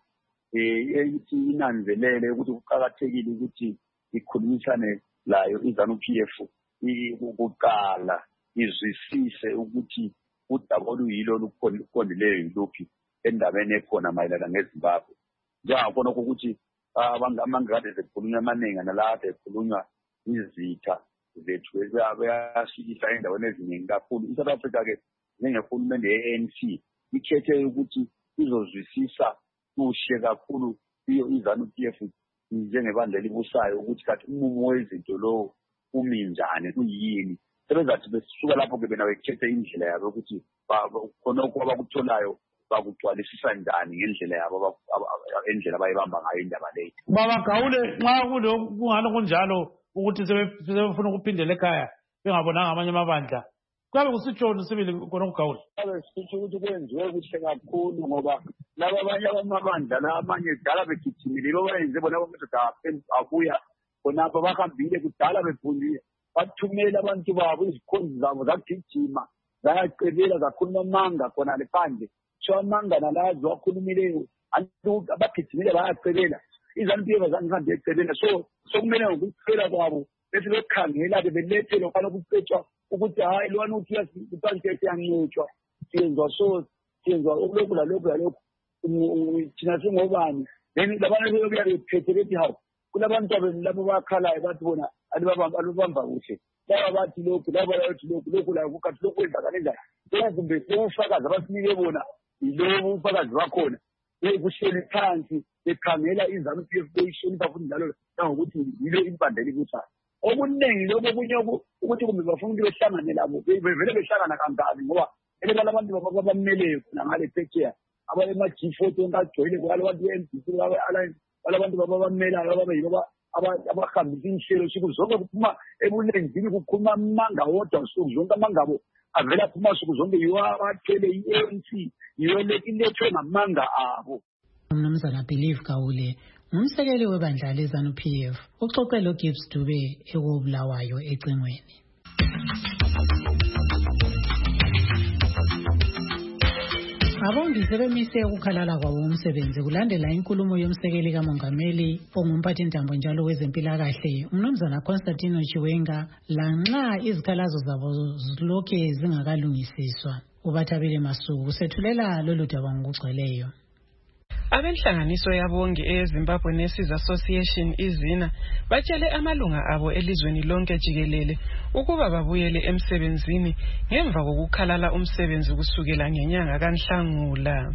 inanzelele ukuthi kuqakathekile ukuthi ikhulumisane layo iZANU-PF ukuqala izwisise ukuthi udaba oluyilo oluqondileyo yiluphi endabeni ekhona mayelana ngeZimbabwe. Njengakhona ukuthi amangade zekhulunywa amaningi nalapha ekhulunywa izitha zethu bayashikisa endaweni eziningi kakhulu. ISouth Africa-ke njengehulumende ye-ANC ikhethe ukuthi izozwisisa kuhle kakhulu iyo iZANU-PF njengebandla elibusayo ukuthi kathi umumo wezinto lo umi njani kuyini sebezathi besuka lapho-ke bena bekhethe indlela yabo ukuthi khonokho abakutholayo bakugcwalisisa njani ngendlela yabo endlela abayibamba ngayo indaba leyo. Baba Gawule, nxa kungalo kunjalo ukuthi sebefuna ukuphindela ekhaya bengabonanga amanye amabandla, kuyabe kusitshoni sibili khona kuGawule? Kuyabe kusitsho ukuthi kwenziwe kuhle kakhulu ngoba laba abanye amabandla la amanye kudala begijimile bayenze bona amadoda abuya khonapho bahambile kudala bephundile bathumela abantu babo izikhonzi zabo zagijima zayacebela zakhuluma amanga khona lephandle so amanga nalazi wakhulumileyo abagijimile bayacebela iZANU-PF azangihambe ecebela so kumele ngokucela kwabo bese bekhangela-ke belethe lokho kucetshwa ukuthi hayi lwana uthi uyasikuthankethe yancotshwa siyenziwa okulokhu lalokhu thina singobani then labantu bebuya bephethe bethi hawu kulabantu abenu labo bakhalayo bathi bona alubamba kuhle laba bathi lokhu laba bathi lokhu la kukathi lokhu kwenzakala njani lokhu kumbe ubufakazi abasinike bona yilobo ubufakazi bakhona kuhleli phansi bekhangela iZANU-PF beyishonipha futhi njalo nangokuthi yilo impandela ikuthayo okuningi lokho okunye ukuthi kumbe bafuna ukuthi behlangane labo bevele behlangana kangani ngoba ele balabantu babameleyo khona ngale picture abema-G40 onke agcwele kwala abantu be-MDC balabantu babamelayo ababeyibo abahambisa inhlelo suku zonke kuphuma ebulenzini kukhuluma amanga wodwa suku zonke amangabo avela aphuma suku zonke yiwo abathwele i-ANC yiwo ilethwe ngamanga abo. Umnumzana Believe Gawule ngumsekeli webandla leZANU-PF uxoxe loGibbs Dube ekobulawayo ecingweni. Abongi sebemise ukukhalala kwabo umsebenzi kulandela inkulumo yomsekeli kamongameli ongumphathintambo njalo wezempilakahle umnumzana Constantino Chiwenga lanxa izikhalazo zabo zilokhe zingakalungisiswa. uBathabile Masuku sethulela lolu daba ngokugcweleyo. Abenhlanganiso yabongi eZimbabwe Nurses Association izina batshele amalunga abo elizweni lonke jikelele ukuba babuyele emsebenzini ngemva kokukhalala umsebenzi kusukela ngenyanga kaNhlangula.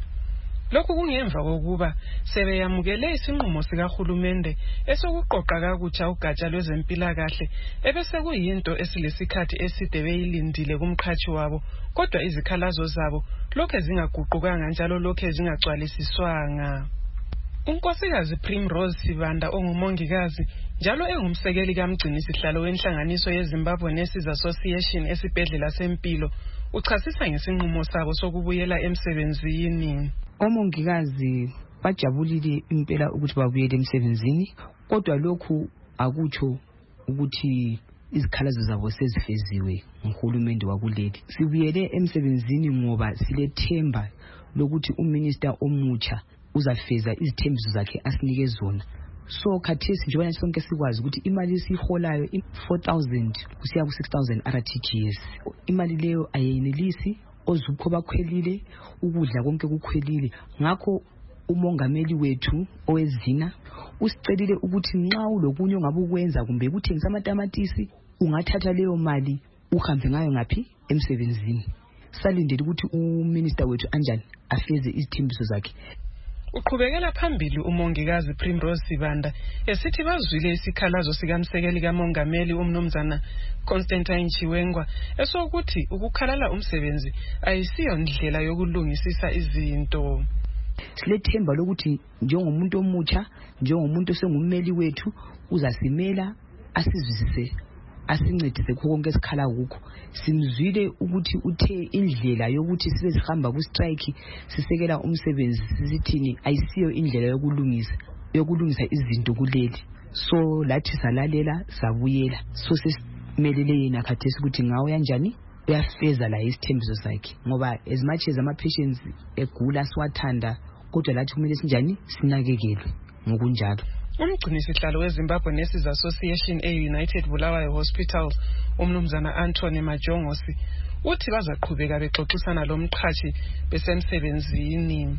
Lokhu kungemva kokuba sebeyamukele isinqumo sikahulumende esokuqoqa kakutsha ugatsha lwezempilakahle ebese kuyinto esilesikhathi eside beyilindile kumqhathi wabo kodwa izikhalazo zabo lokho zingaguqukanga njalo lokho zingagcwalisiswanga. Unkosikazi Primrose Sibanda ongumongikazi njalo engumsekeli kamgcinisihlalo wenhlanganiso yeZimbabwe Nurses Association esibhedlela sempilo uchasisa ngesinqumo sabo sokubuyela emsebenzini. Omongikazi bajabulile impela ukuthi babuyele emsebenzini kodwa lokhu akutsho ukuthi izikhalazo zabo sezifeziwe nguhulumende wakuleli. Sibuyele emsebenzini ngoba silethemba lokuthi uminister omutsha uzafeza izithembiso zakhe asinike zona. So khathesi njengoba sonke sikwazi ukuthi imali esiholayo 4,000 kusiya ku 6,000 RTGS. Imali leyo ayenelisi ozukho bakhwelile ukudla konke kukhwelile ngakho umongameli wethu owezina usicelile ukuthi nxa ulokunye ongabukwenza kumbe kuthengisa amatamatisi ungathatha leyo mali uhambe ngayo ngaphi emsebenzini. Salindele ukuthi uminister wethu anjani afeze izithembiso zakhe. Uqhubekela phambili umongikazi Primrose Sibanda esithi bazwile isikhalazo sikamsekeli kamongameli umnumzana Constantine Chiwenga esokuthi ukukhalala umsebenzi ayisiyo ndlela yokulungisisa izinto. Silethemba lokuthi njengomuntu omutsha njengomuntu osengummeli wethu uzasimela asizwisise asincedise konke esikhala kukho. Simzwile ukuthi uthe indlela yokuthi sibe sihamba ku strike sisekela umsebenzi sisithini ayisiyo indlela yokulungisa izinto kuleli. So lathi salalela sabuyela. So sesimelele yena khathesi ukuthi ngawo kanjani uyafeza la isithembiso sakhe ngoba as much as ama patients egula siwathanda kodwa lathi kumele sinjani sinakekelwe ngokunjalo. Umgcinisihlalo weZimbabwe Nurses Association e-United Bulawayo Hospital umnumzana Anthony Majongosi uthi bazaqhubeka bexoxisana lomqhashi besemsebenzini.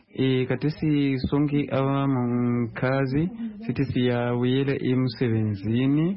Khathesi sonke abamongikazi sithi siyabuyela emsebenzini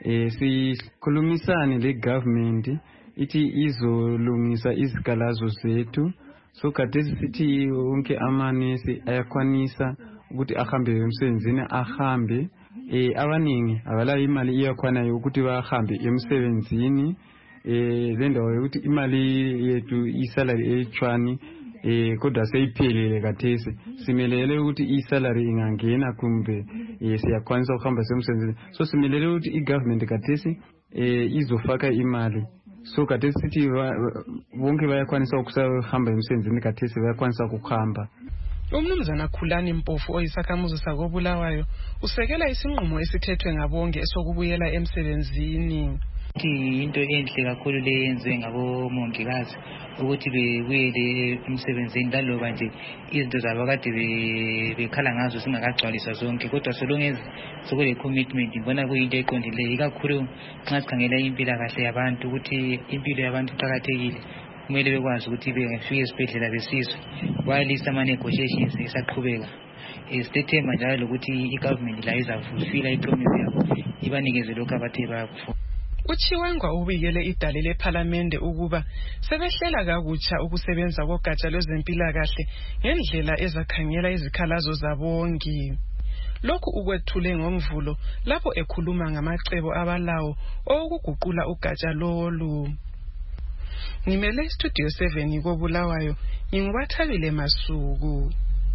sikhulumisane le-government ithi izolungisa izikhalazo zethu. So khathesi sithi wonke amanesi ayakwanisa ukuthi ahambe emsebenzini ahambe abaningi abalayo imali iyakhwanayo ukuthi bahambe emsebenzini lendawo yokuthi imali yethu isalary etshwani kodwa seyiphelile kathesi simelele ukuthi isalary ingangena kumbe siyakwanisa ukuhamba semsebenzini so simelele ukuthi igovernment kathesi izofaka imali so kathesi sithi bonke bayakwanisa ukusahamba emsebenzini kathesi bayakwanisa ukuhamba. Umnumzana Khulani Mpofu oyisakhamuzi sakobulawayo usekela isinqumo esithethwe ngabonke esokubuyela emsebenzini. Into enhle kakhulu leyenziwe ngabomongikazi ukuthi bebuyele emsebenzini laloba nje izinto zabo kade bekhala ngazo singakagcwaliswa zonke kodwa solongezi sokule commitment ngibona kuyinto eqondileyo ikakhulu nxa sikhangela impilakahle yabantu ukuthi impilo yabantu iqakathekile kumele bekwazi ukuthi bengafika esibhedlela besizwe while ama-negotiations esaqhubeka sithemba njalo ukuthi i-government la izafulfila ipromise yabo ibanikeze lokhu abathe bayakufuna. Uchiwengwa ubikele idale lePhalamende ukuba sebehlela kakutsha ukusebenza kogatsha lwezempilakahle ngendlela ezakhangela izikhalazo zabongi. Lokhu ukwethule ngoMvulo lapho ekhuluma ngamacebo abalawo okuguqula ugatsha lolu. Ngimele Studio 7 koBulawayo ngingubathabile Masuku.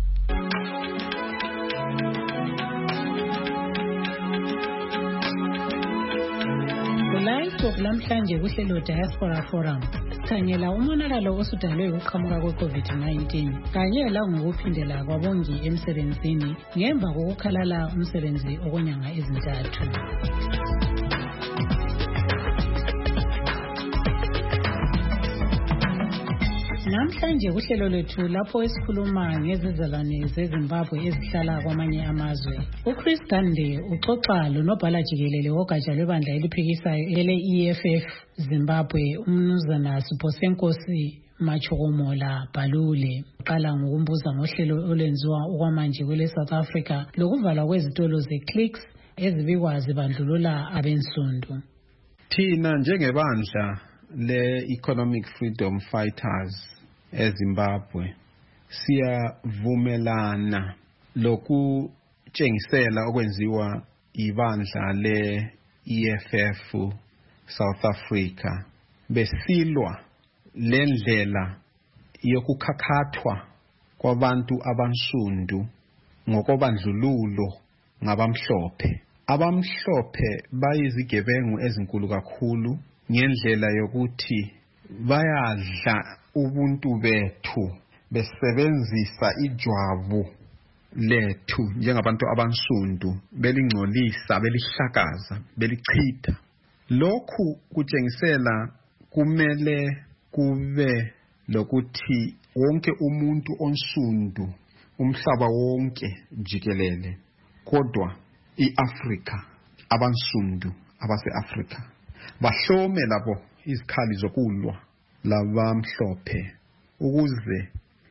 Live namhlanje kuhlelo Diaspora Forum khangela umonakalo osudalwe ukuqhamuka kwe-COVID-19 kanye langokuphindela kwabongi emsebenzini ngemva kokukhalala umsebenzi okonyanga ezintathu. Namhlanje kuhlelo lethu lapho esikhuluma ngezizalwane zeZimbabwe ezihlala kwamanye amazwe. uChris Gande uxoxa lonobhala jikelele wogatsha lwebandla eliphikisayo ele-EFF Zimbabwe umnumzana Siposenkosi Machokomola Balule. Qala ngokumbuza ngohlelo olwenziwa okwamanje kwele South Africa lokuvalwa kwezitolo zeClicks ezibikwa zibandlulula abensundu. Thina njengebandla le-Economic Freedom Fighters eZimbabwe siyavumelana lokutshengisela okwenziwa ibandla le-EFF South Africa besilwa lendlela yokukhakhathwa kwabantu abansundu ngokobandlululo ngabamhlophe. Abamhlophe bayizigebengu ezinkulu kakhulu ngendlela yokuthi bayadla ubuntu bethu besebenzisa ijwabu lethu njengabantu abansundu belingcolisa belihlakaza belichitha. Lokhu kutshengisela kumele kube lokuthi wonke umuntu onsundu umhlaba wonke jikelele kodwa iAfrika abansundu abase-Afrika bahlome labo izikhali zokulwa labamhlophe ukuze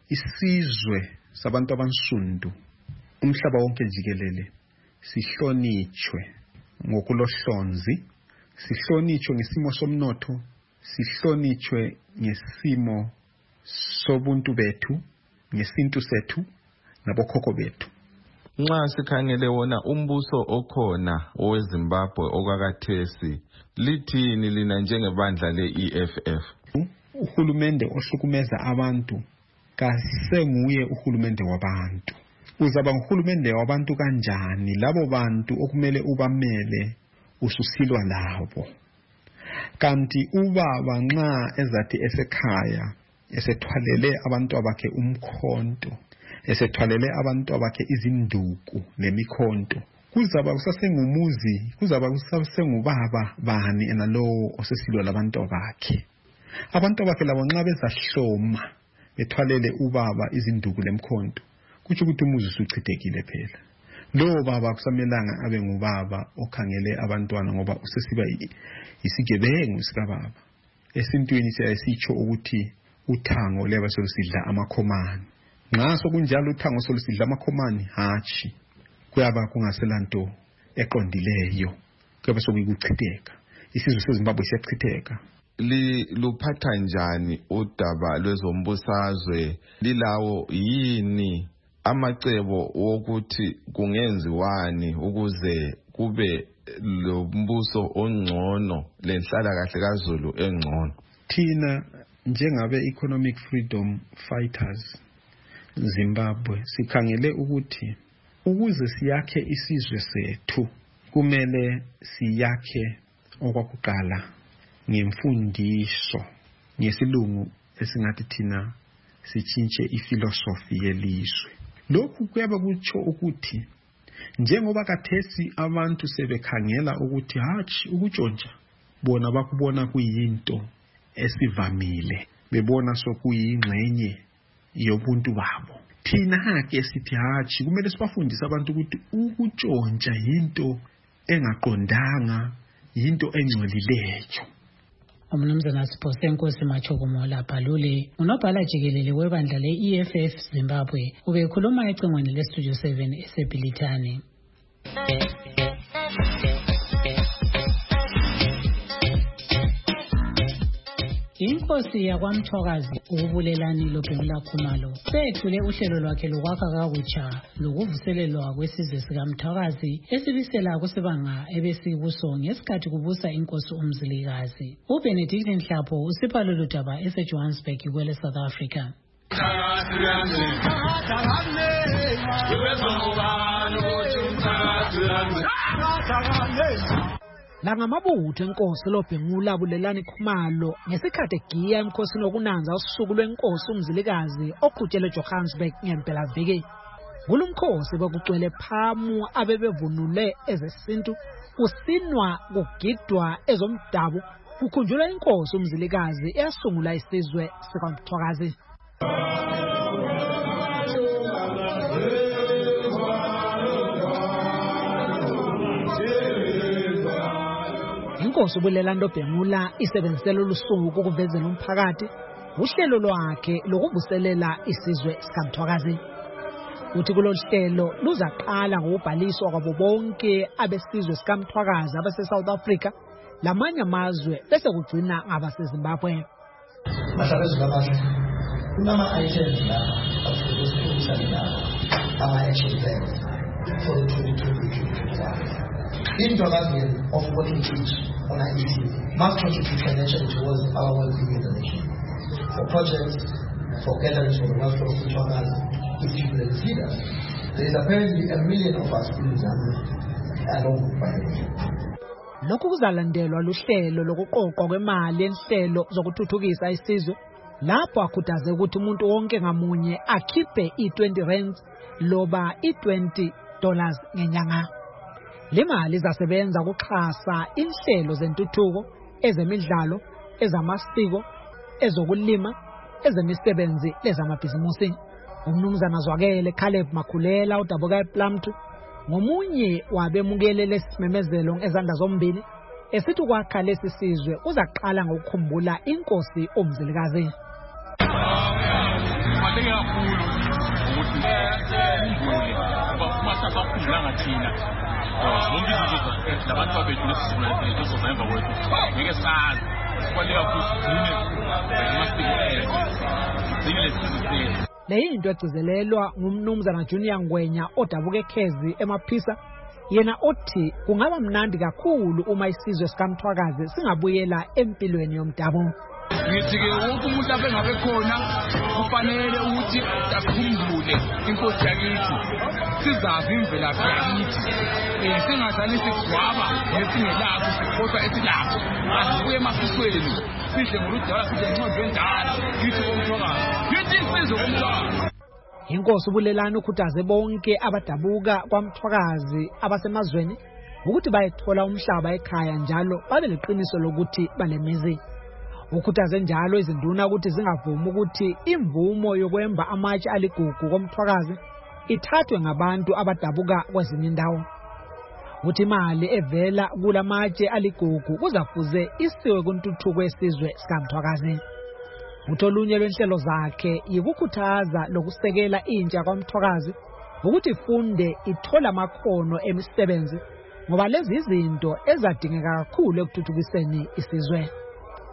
isizwe sabantu abansundu umhlaba wonke jikelele sihlonitshwe ngokulohlonzi, sihlonitshwe ngesimo somnotho, sihlonitshwe ngesimo sobuntu bethu, ngesintu sethu nabokhokho bethu. Nxa sikhangele wona umbuso okhona oweZimbabwe okwakathesi lithini lina njengebandla le-EFF? Uhulumende ohlukumeza abantu kasenguye uhulumende wabantu. Uzaba nguhulumende wabantu kanjani labo bantu okumele ubamele ususilwa labo? Kanti ubaba nxa ezathi esekhaya esethwalele abantu abakhe umkhonto, esethwalele abantu abakhe izinduku nemikhonto, kuzaba kusasengumuzi, kuzaba kusasengubaba bani enalowo osesilwa labantu bakhe. Abantu bakhe labo nxa bezahloma bethwalele ubaba izinduku lemkhonto kutsho ukuthi umuzi usuchithekile phela. Lo baba kusamelanga abe ngubaba okhangele abantwana ngoba usesiba isigebengu sikababa. Esintwini siyasitsho ukuthi uthango leba solusidla amakhomani. Nxa sokunjalo uthango solusidla amakhomani hatshi kuyaba kungaselanto eqondileyo, kuyaba sokuyikuchitheka. Isizwe seZimbabwe siyachitheka. Luphatha njani udaba lwezombusazwe? Lilawo yini amacebo wokuthi kungenziwani ukuze kube lo mbuso ongcono lenhlalakahle kaZulu engcono. Thina njengabe economic freedom fighters Zimbabwe sikhangele ukuthi ukuze siyakhe isizwe sethu kumele siyakhe okwakuqala ngemfundiso ngesilungu esingathi thina sitshintshe ifilosofi yelizwe. Lokhu kuyabe kutsho ukuthi njengoba kathesi abantu sebekhangela ukuthi hatshi ukutshontsha bona bakubona kuyinto esivamile, bebona sokuyingxenye yobuntu babo. Thina ke sithi hatshi kumele sibafundise abantu ukuthi ukutshontsha yinto engaqondanga, yinto engcolileyo. Umnumzana Sipho Nkosi Machokomola Bhalule, unobhala jikelele webandla le-EFF Zimbabwe, ubekhuluma ecingweni le-Studio 7 eseBhilitane. Inkosi yakwaMthokazi uBulelani Lobhengula Khumalo sethule uhlelo lwakhe lokwakha kakutsha lokuvuselelwa kwesizwe sikaMthokazi esibisela kusebanga ebesikuso ngesikhathi kubusa inkosi uMzilikazi. uBenedict Nhlapho usipha lolu daba eseJohannesburg kwele South Africa. Langamabutho enkosi Lobhengula Bulelani Khumalo ngesikhathi egiya emkhosini wokunanza usuku lwenkosi uMzilikazi oqhutyelwe eJohannesburg ngempelaviki. Kulumkhosi bekugcwele phamu abebevunule ezesintu, kusinwa kugidwa ezomdabu, kukhunjulwa inkosi uMzilikazi eyasungula isizwe sikaMthokazi. Inkosi uBulelani Lobhengula isebenzisela olusuku ukuvezela umphakathi uhlelo lwakhe lokuvuselela isizwe sikaMthokazi. Uthi kulolu hlelo luzaqala ngokubhaliswa kwabo bonke abesizwe sikaMthokazi abase-South Africa lamanye amazwe bese kugcina ngabaseZimbabwe. Bahlabezulu abahle, kunama-items la afukusikhulumisana ama-action plans for the 2020-2021. Inthokazi of what we teach on our EC must contribute financially towards our well-being in the nation. For projects, for gatherings for the welfare of Inthokazi, its people and its leaders. There is apparently 1 million of us in Zambia alone by the way. Lokhu kuzalandelwa luhlelo lokuqoqwa kwemali enhlelo zokuthuthukisa isizwe, lapho akhuthaze ukuthi umuntu wonke ngamunye akhiphe i-20 rands loba i-$20 ngenyanga. Le mali izasebenza ukuxhasa inhlelo zentuthuko, ezemidlalo, ezamasiko, ezokulima, ezemisebenzi lezamabhizimusi. Umnumzana Zwakele Caleb Makhulela udabuka ePlumtree ngomunye wabemukele lesimemezelo ngezandla zombili esithi ukwakha lesi sizwe uzaqala ngokukhumbula inkosi uMzilikazi. Le into egcizelelwa ngumnumzana Junior Ngwenya odabuka eKhezi eMaphisa, yena othi kungaba mnandi kakhulu uma isizwe sikaMthwakazi singabuyela empilweni yomdabu. Ngithi-ke wonke umuntu apha engabe khona kufanele ukuthi akhumbule inkosi yakithi, sizazi imvelaphi yakithi, singahlali sigwaba nesingelakho sikhohlwa esilapho, asibuye emafisweni sihle ngoludala sihle ngencwadi endala kithi komthwakazi, kithi isizwe komthwakazi. Inkosi uBulelani ukhuthaze bonke abadabuka kwaMthwakazi abasemazweni ukuthi bayethola umhlaba ekhaya njalo babe leqiniso lokuthi balemizi. Ukhuthaze njalo izinduna ukuthi zingavumi ukuthi imvumo yokwemba amatshe aligugu komthwakazi ithathwe ngabantu abadabuka kwezinye indawo. Uthi imali evela kulamatshe aligugu kuzafuze isiwe kuntuthuko yesizwe sikaMthwakazi. Utholunye lwenhlelo zakhe yikukhuthaza lokusekela intsha kwaMthwakazi ukuthi ifunde ithola amakhono emisebenzi ngoba lezi izinto ezadingeka kakhulu ekuthuthukiseni isizwe.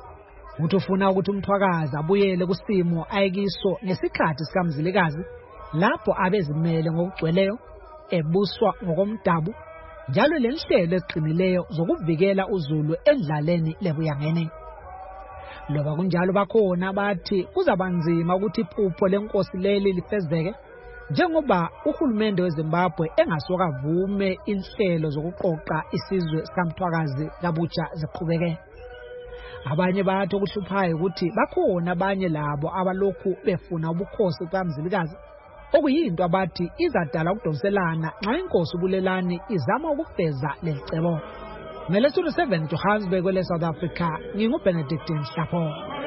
Uthi ufuna ukuthi uMthwakazi abuyele kusimo ayekiso ngesikhathi sikaMzilikazi lapho abezimele ngokugcweleyo ebuswa ngokomdabu njalo lenhlelo eqinileyo zokuvikela uZulu endlaleni lebuyangene. Loba kunjalo bakhona abathi kuzabanzima ukuthi iphupho lenkosi leli lifezeke njengoba uhulumende weZimbabwe engasoka vume inhlelo zokuqoqa isizwe sikaMthwakazi kabutsha ziqhubeke. Abanye bathi okuhluphayo ukuthi bakhona abanye labo abalokhu befuna ubukhosi bukaMzilikazi, okuyinto abathi izadala ukudonselana nxa inkosi uBulelani izama ukufeza lelicebo. Ngelesulu 7 Johannesburg kwele South Africa, nginguBenedictine Hlapho.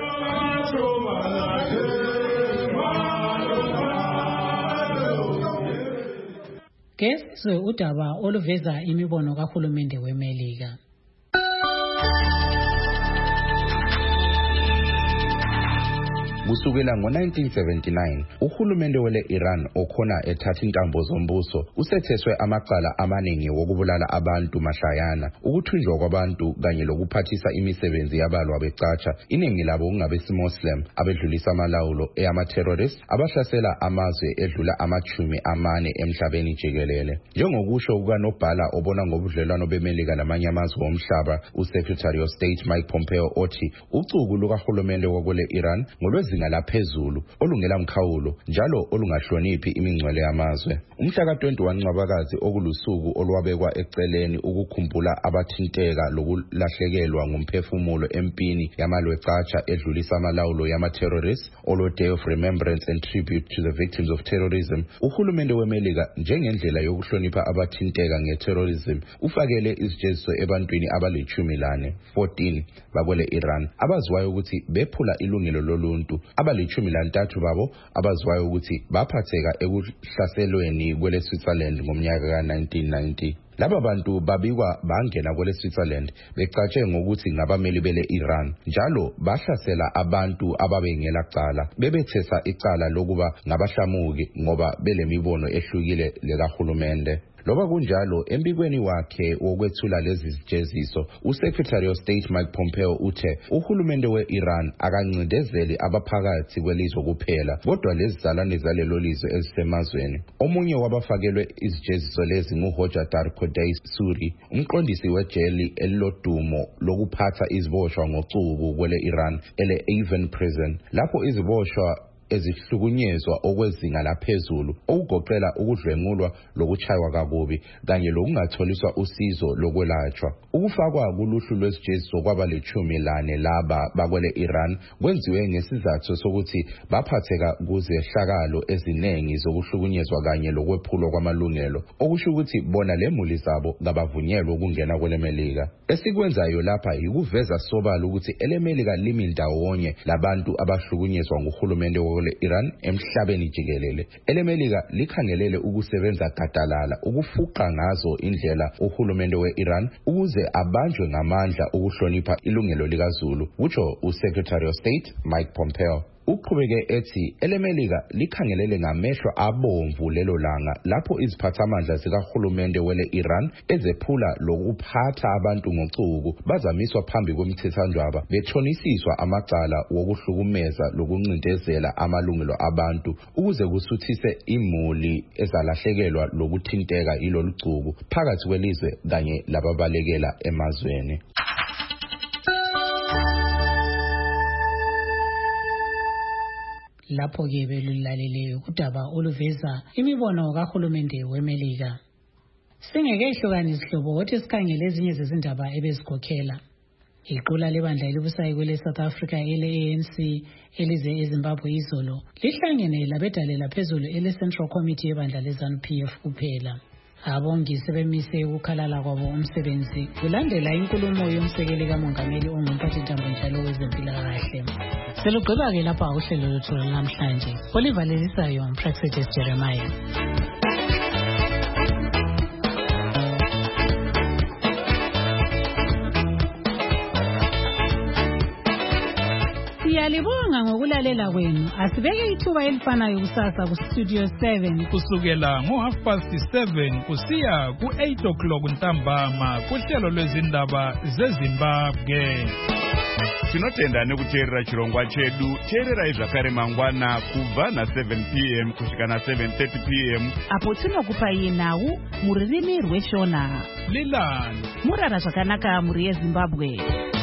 Kesizwe udaba oluveza imibono kahulumende weMelika. Kusukela ngo-1979 uhulumende wele-Iran okhona ethatha intambo zombuso usetheswe amacala amaningi wokubulala abantu mahlayana, ukuthunjwa kwabantu kanye lokuphathisa imisebenzi yabalwa becatsha, iningi labo kungabesimoslim abedlulisa amalawulo eyama-terrorist abahlasela amazwe edlula ama-40 emhlabeni jikelele. Njengokusho kukanobhala obona ngobudlelwano beMelika namanye amazwe omhlaba, uSecretary of State Mike Pompeo othi ucuku lukahulumende wakwele-Iran ngolwezi laphezulu olungela mkhawulo njalo olungahloniphi imingcwele yamazwe. Umhla ka-21 Ncwabakazi okulusuku olwabekwa eceleni ukukhumbula abathinteka lokulahlekelwa ngumphefumulo empini yamalwecatsha edlulisa amalawulo yama-terrorists, olo Day of Remembrance and Tribute to the Victims of Terrorism. Uhulumende weMelika njengendlela yokuhlonipha abathinteka nge-terrorism ufakele izijeziso ebantwini abali-14 bakwele Iran abaziwayo ukuthi bephula ilungelo loluntu, abali-13 babo abaziwayo ukuthi baphatheka ekuhlaselweni kwele Switzerland ngomnyaka ka-1990. Laba bantu babikwa bangena kwele Switzerland becatshe ngokuthi ngabameli bele Iran njalo bahlasela abantu ababengela cala, bebethesa icala lokuba ngabahlamuki ngoba belemibono ehlukile lekahulumende. Loba kunjalo embikweni wakhe wokwethula lezi zijeziso, uSecretary of State Mike Pompeo uthe uhulumende we-Iran akancindezeli abaphakathi kwelizwe kuphela kodwa lezizalwane zalelo lizwe ezisemazweni. Omunye wabafakelwe izijeziso lezi nguHojadar Kodai Suri, umqondisi wejeli elilodumo lokuphatha iziboshwa ngocuku kwele Iran ele-Avon Prison, lapho iziboshwa ezihlukunyezwa okwezinga laphezulu okugoqela ukudlwengulwa lokuchaywa kakubi kanye lokungatholiswa usizo lokwelatshwa. Ukufakwa kuluhlu lwesijeziso kwabali-14 laba bakwele Iran kwenziwe ngesizathu sokuthi baphatheka kuzehlakalo ezinengi zokuhlukunyezwa kanye lokwephulwa kwamalungelo, okusho ukuthi bona lemuli zabo kabavunyelwe ukungena kwele Melika. Esikwenzayo lapha yikuveza sobala ukuthi elemelika limi ndawonye labantu abahlukunyezwa nguhulumende Iran emhlabeni jikelele. Elemelika likhangelele ukusebenza gadalala ukufuqa ngazo indlela uhulumende we-Iran ukuze abanjwe ngamandla ukuhlonipha ilungelo likaZulu, utsho uSecretary of State Mike Pompeo. Uqhubeke ethi elemelika likhangelele ngamehlo abomvu lelo langa lapho iziphathamandla zikahulumende wele-Iran ezephula lokuphatha abantu ngocuku bazamiswa phambi kwemithethwandaba bethonisiswa amacala wokuhlukumeza lokuncindezela amalungelo abantu ukuze kusuthise imuli ezalahlekelwa lokuthinteka ilolu cuku phakathi kwelizwe kanye lababalekela emazweni. Lapho-ke belulaleleyo udaba oluveza imibono kahulumende weMelika. Singeke ihlukane izihlobo wothi sikhangele ezinye zezindaba ebezikhokhela. Iqula lebandla elibusayo kwele South Africa ele-ANC elize eZimbabwe izolo lihlangene labedalela phezulu ele-Central Committee yebandla le-ZANU-PF kuphela. Abongi sebemise ukukhalala kwabo umsebenzi kulandela inkulumo yomsekeli kamongameli ongumphathintambo njalo wezempilakahle. Selugqiba-ke lapha uhlelo lwethu namhlanje. Oliver Lelisayo, Praxedes Jeremiah. Siyalibonga ngokulalela kwenu. Asibeke ithuba elifanayo kusasa ku-Studio 7 kusukela ngo-7:30 kusiya ku-8 o'clock ntambama kuhlelo lwezindaba zeZimbabwe. tinotenda nekuteerera chirongwa chedu. teererai zvakare mangwana kubva na7 p.m. kusvika na7:30 p.m. apo tinokupai nhau mururimi rweshona. Lilan murara zvakanaka muri yeZimbabwe.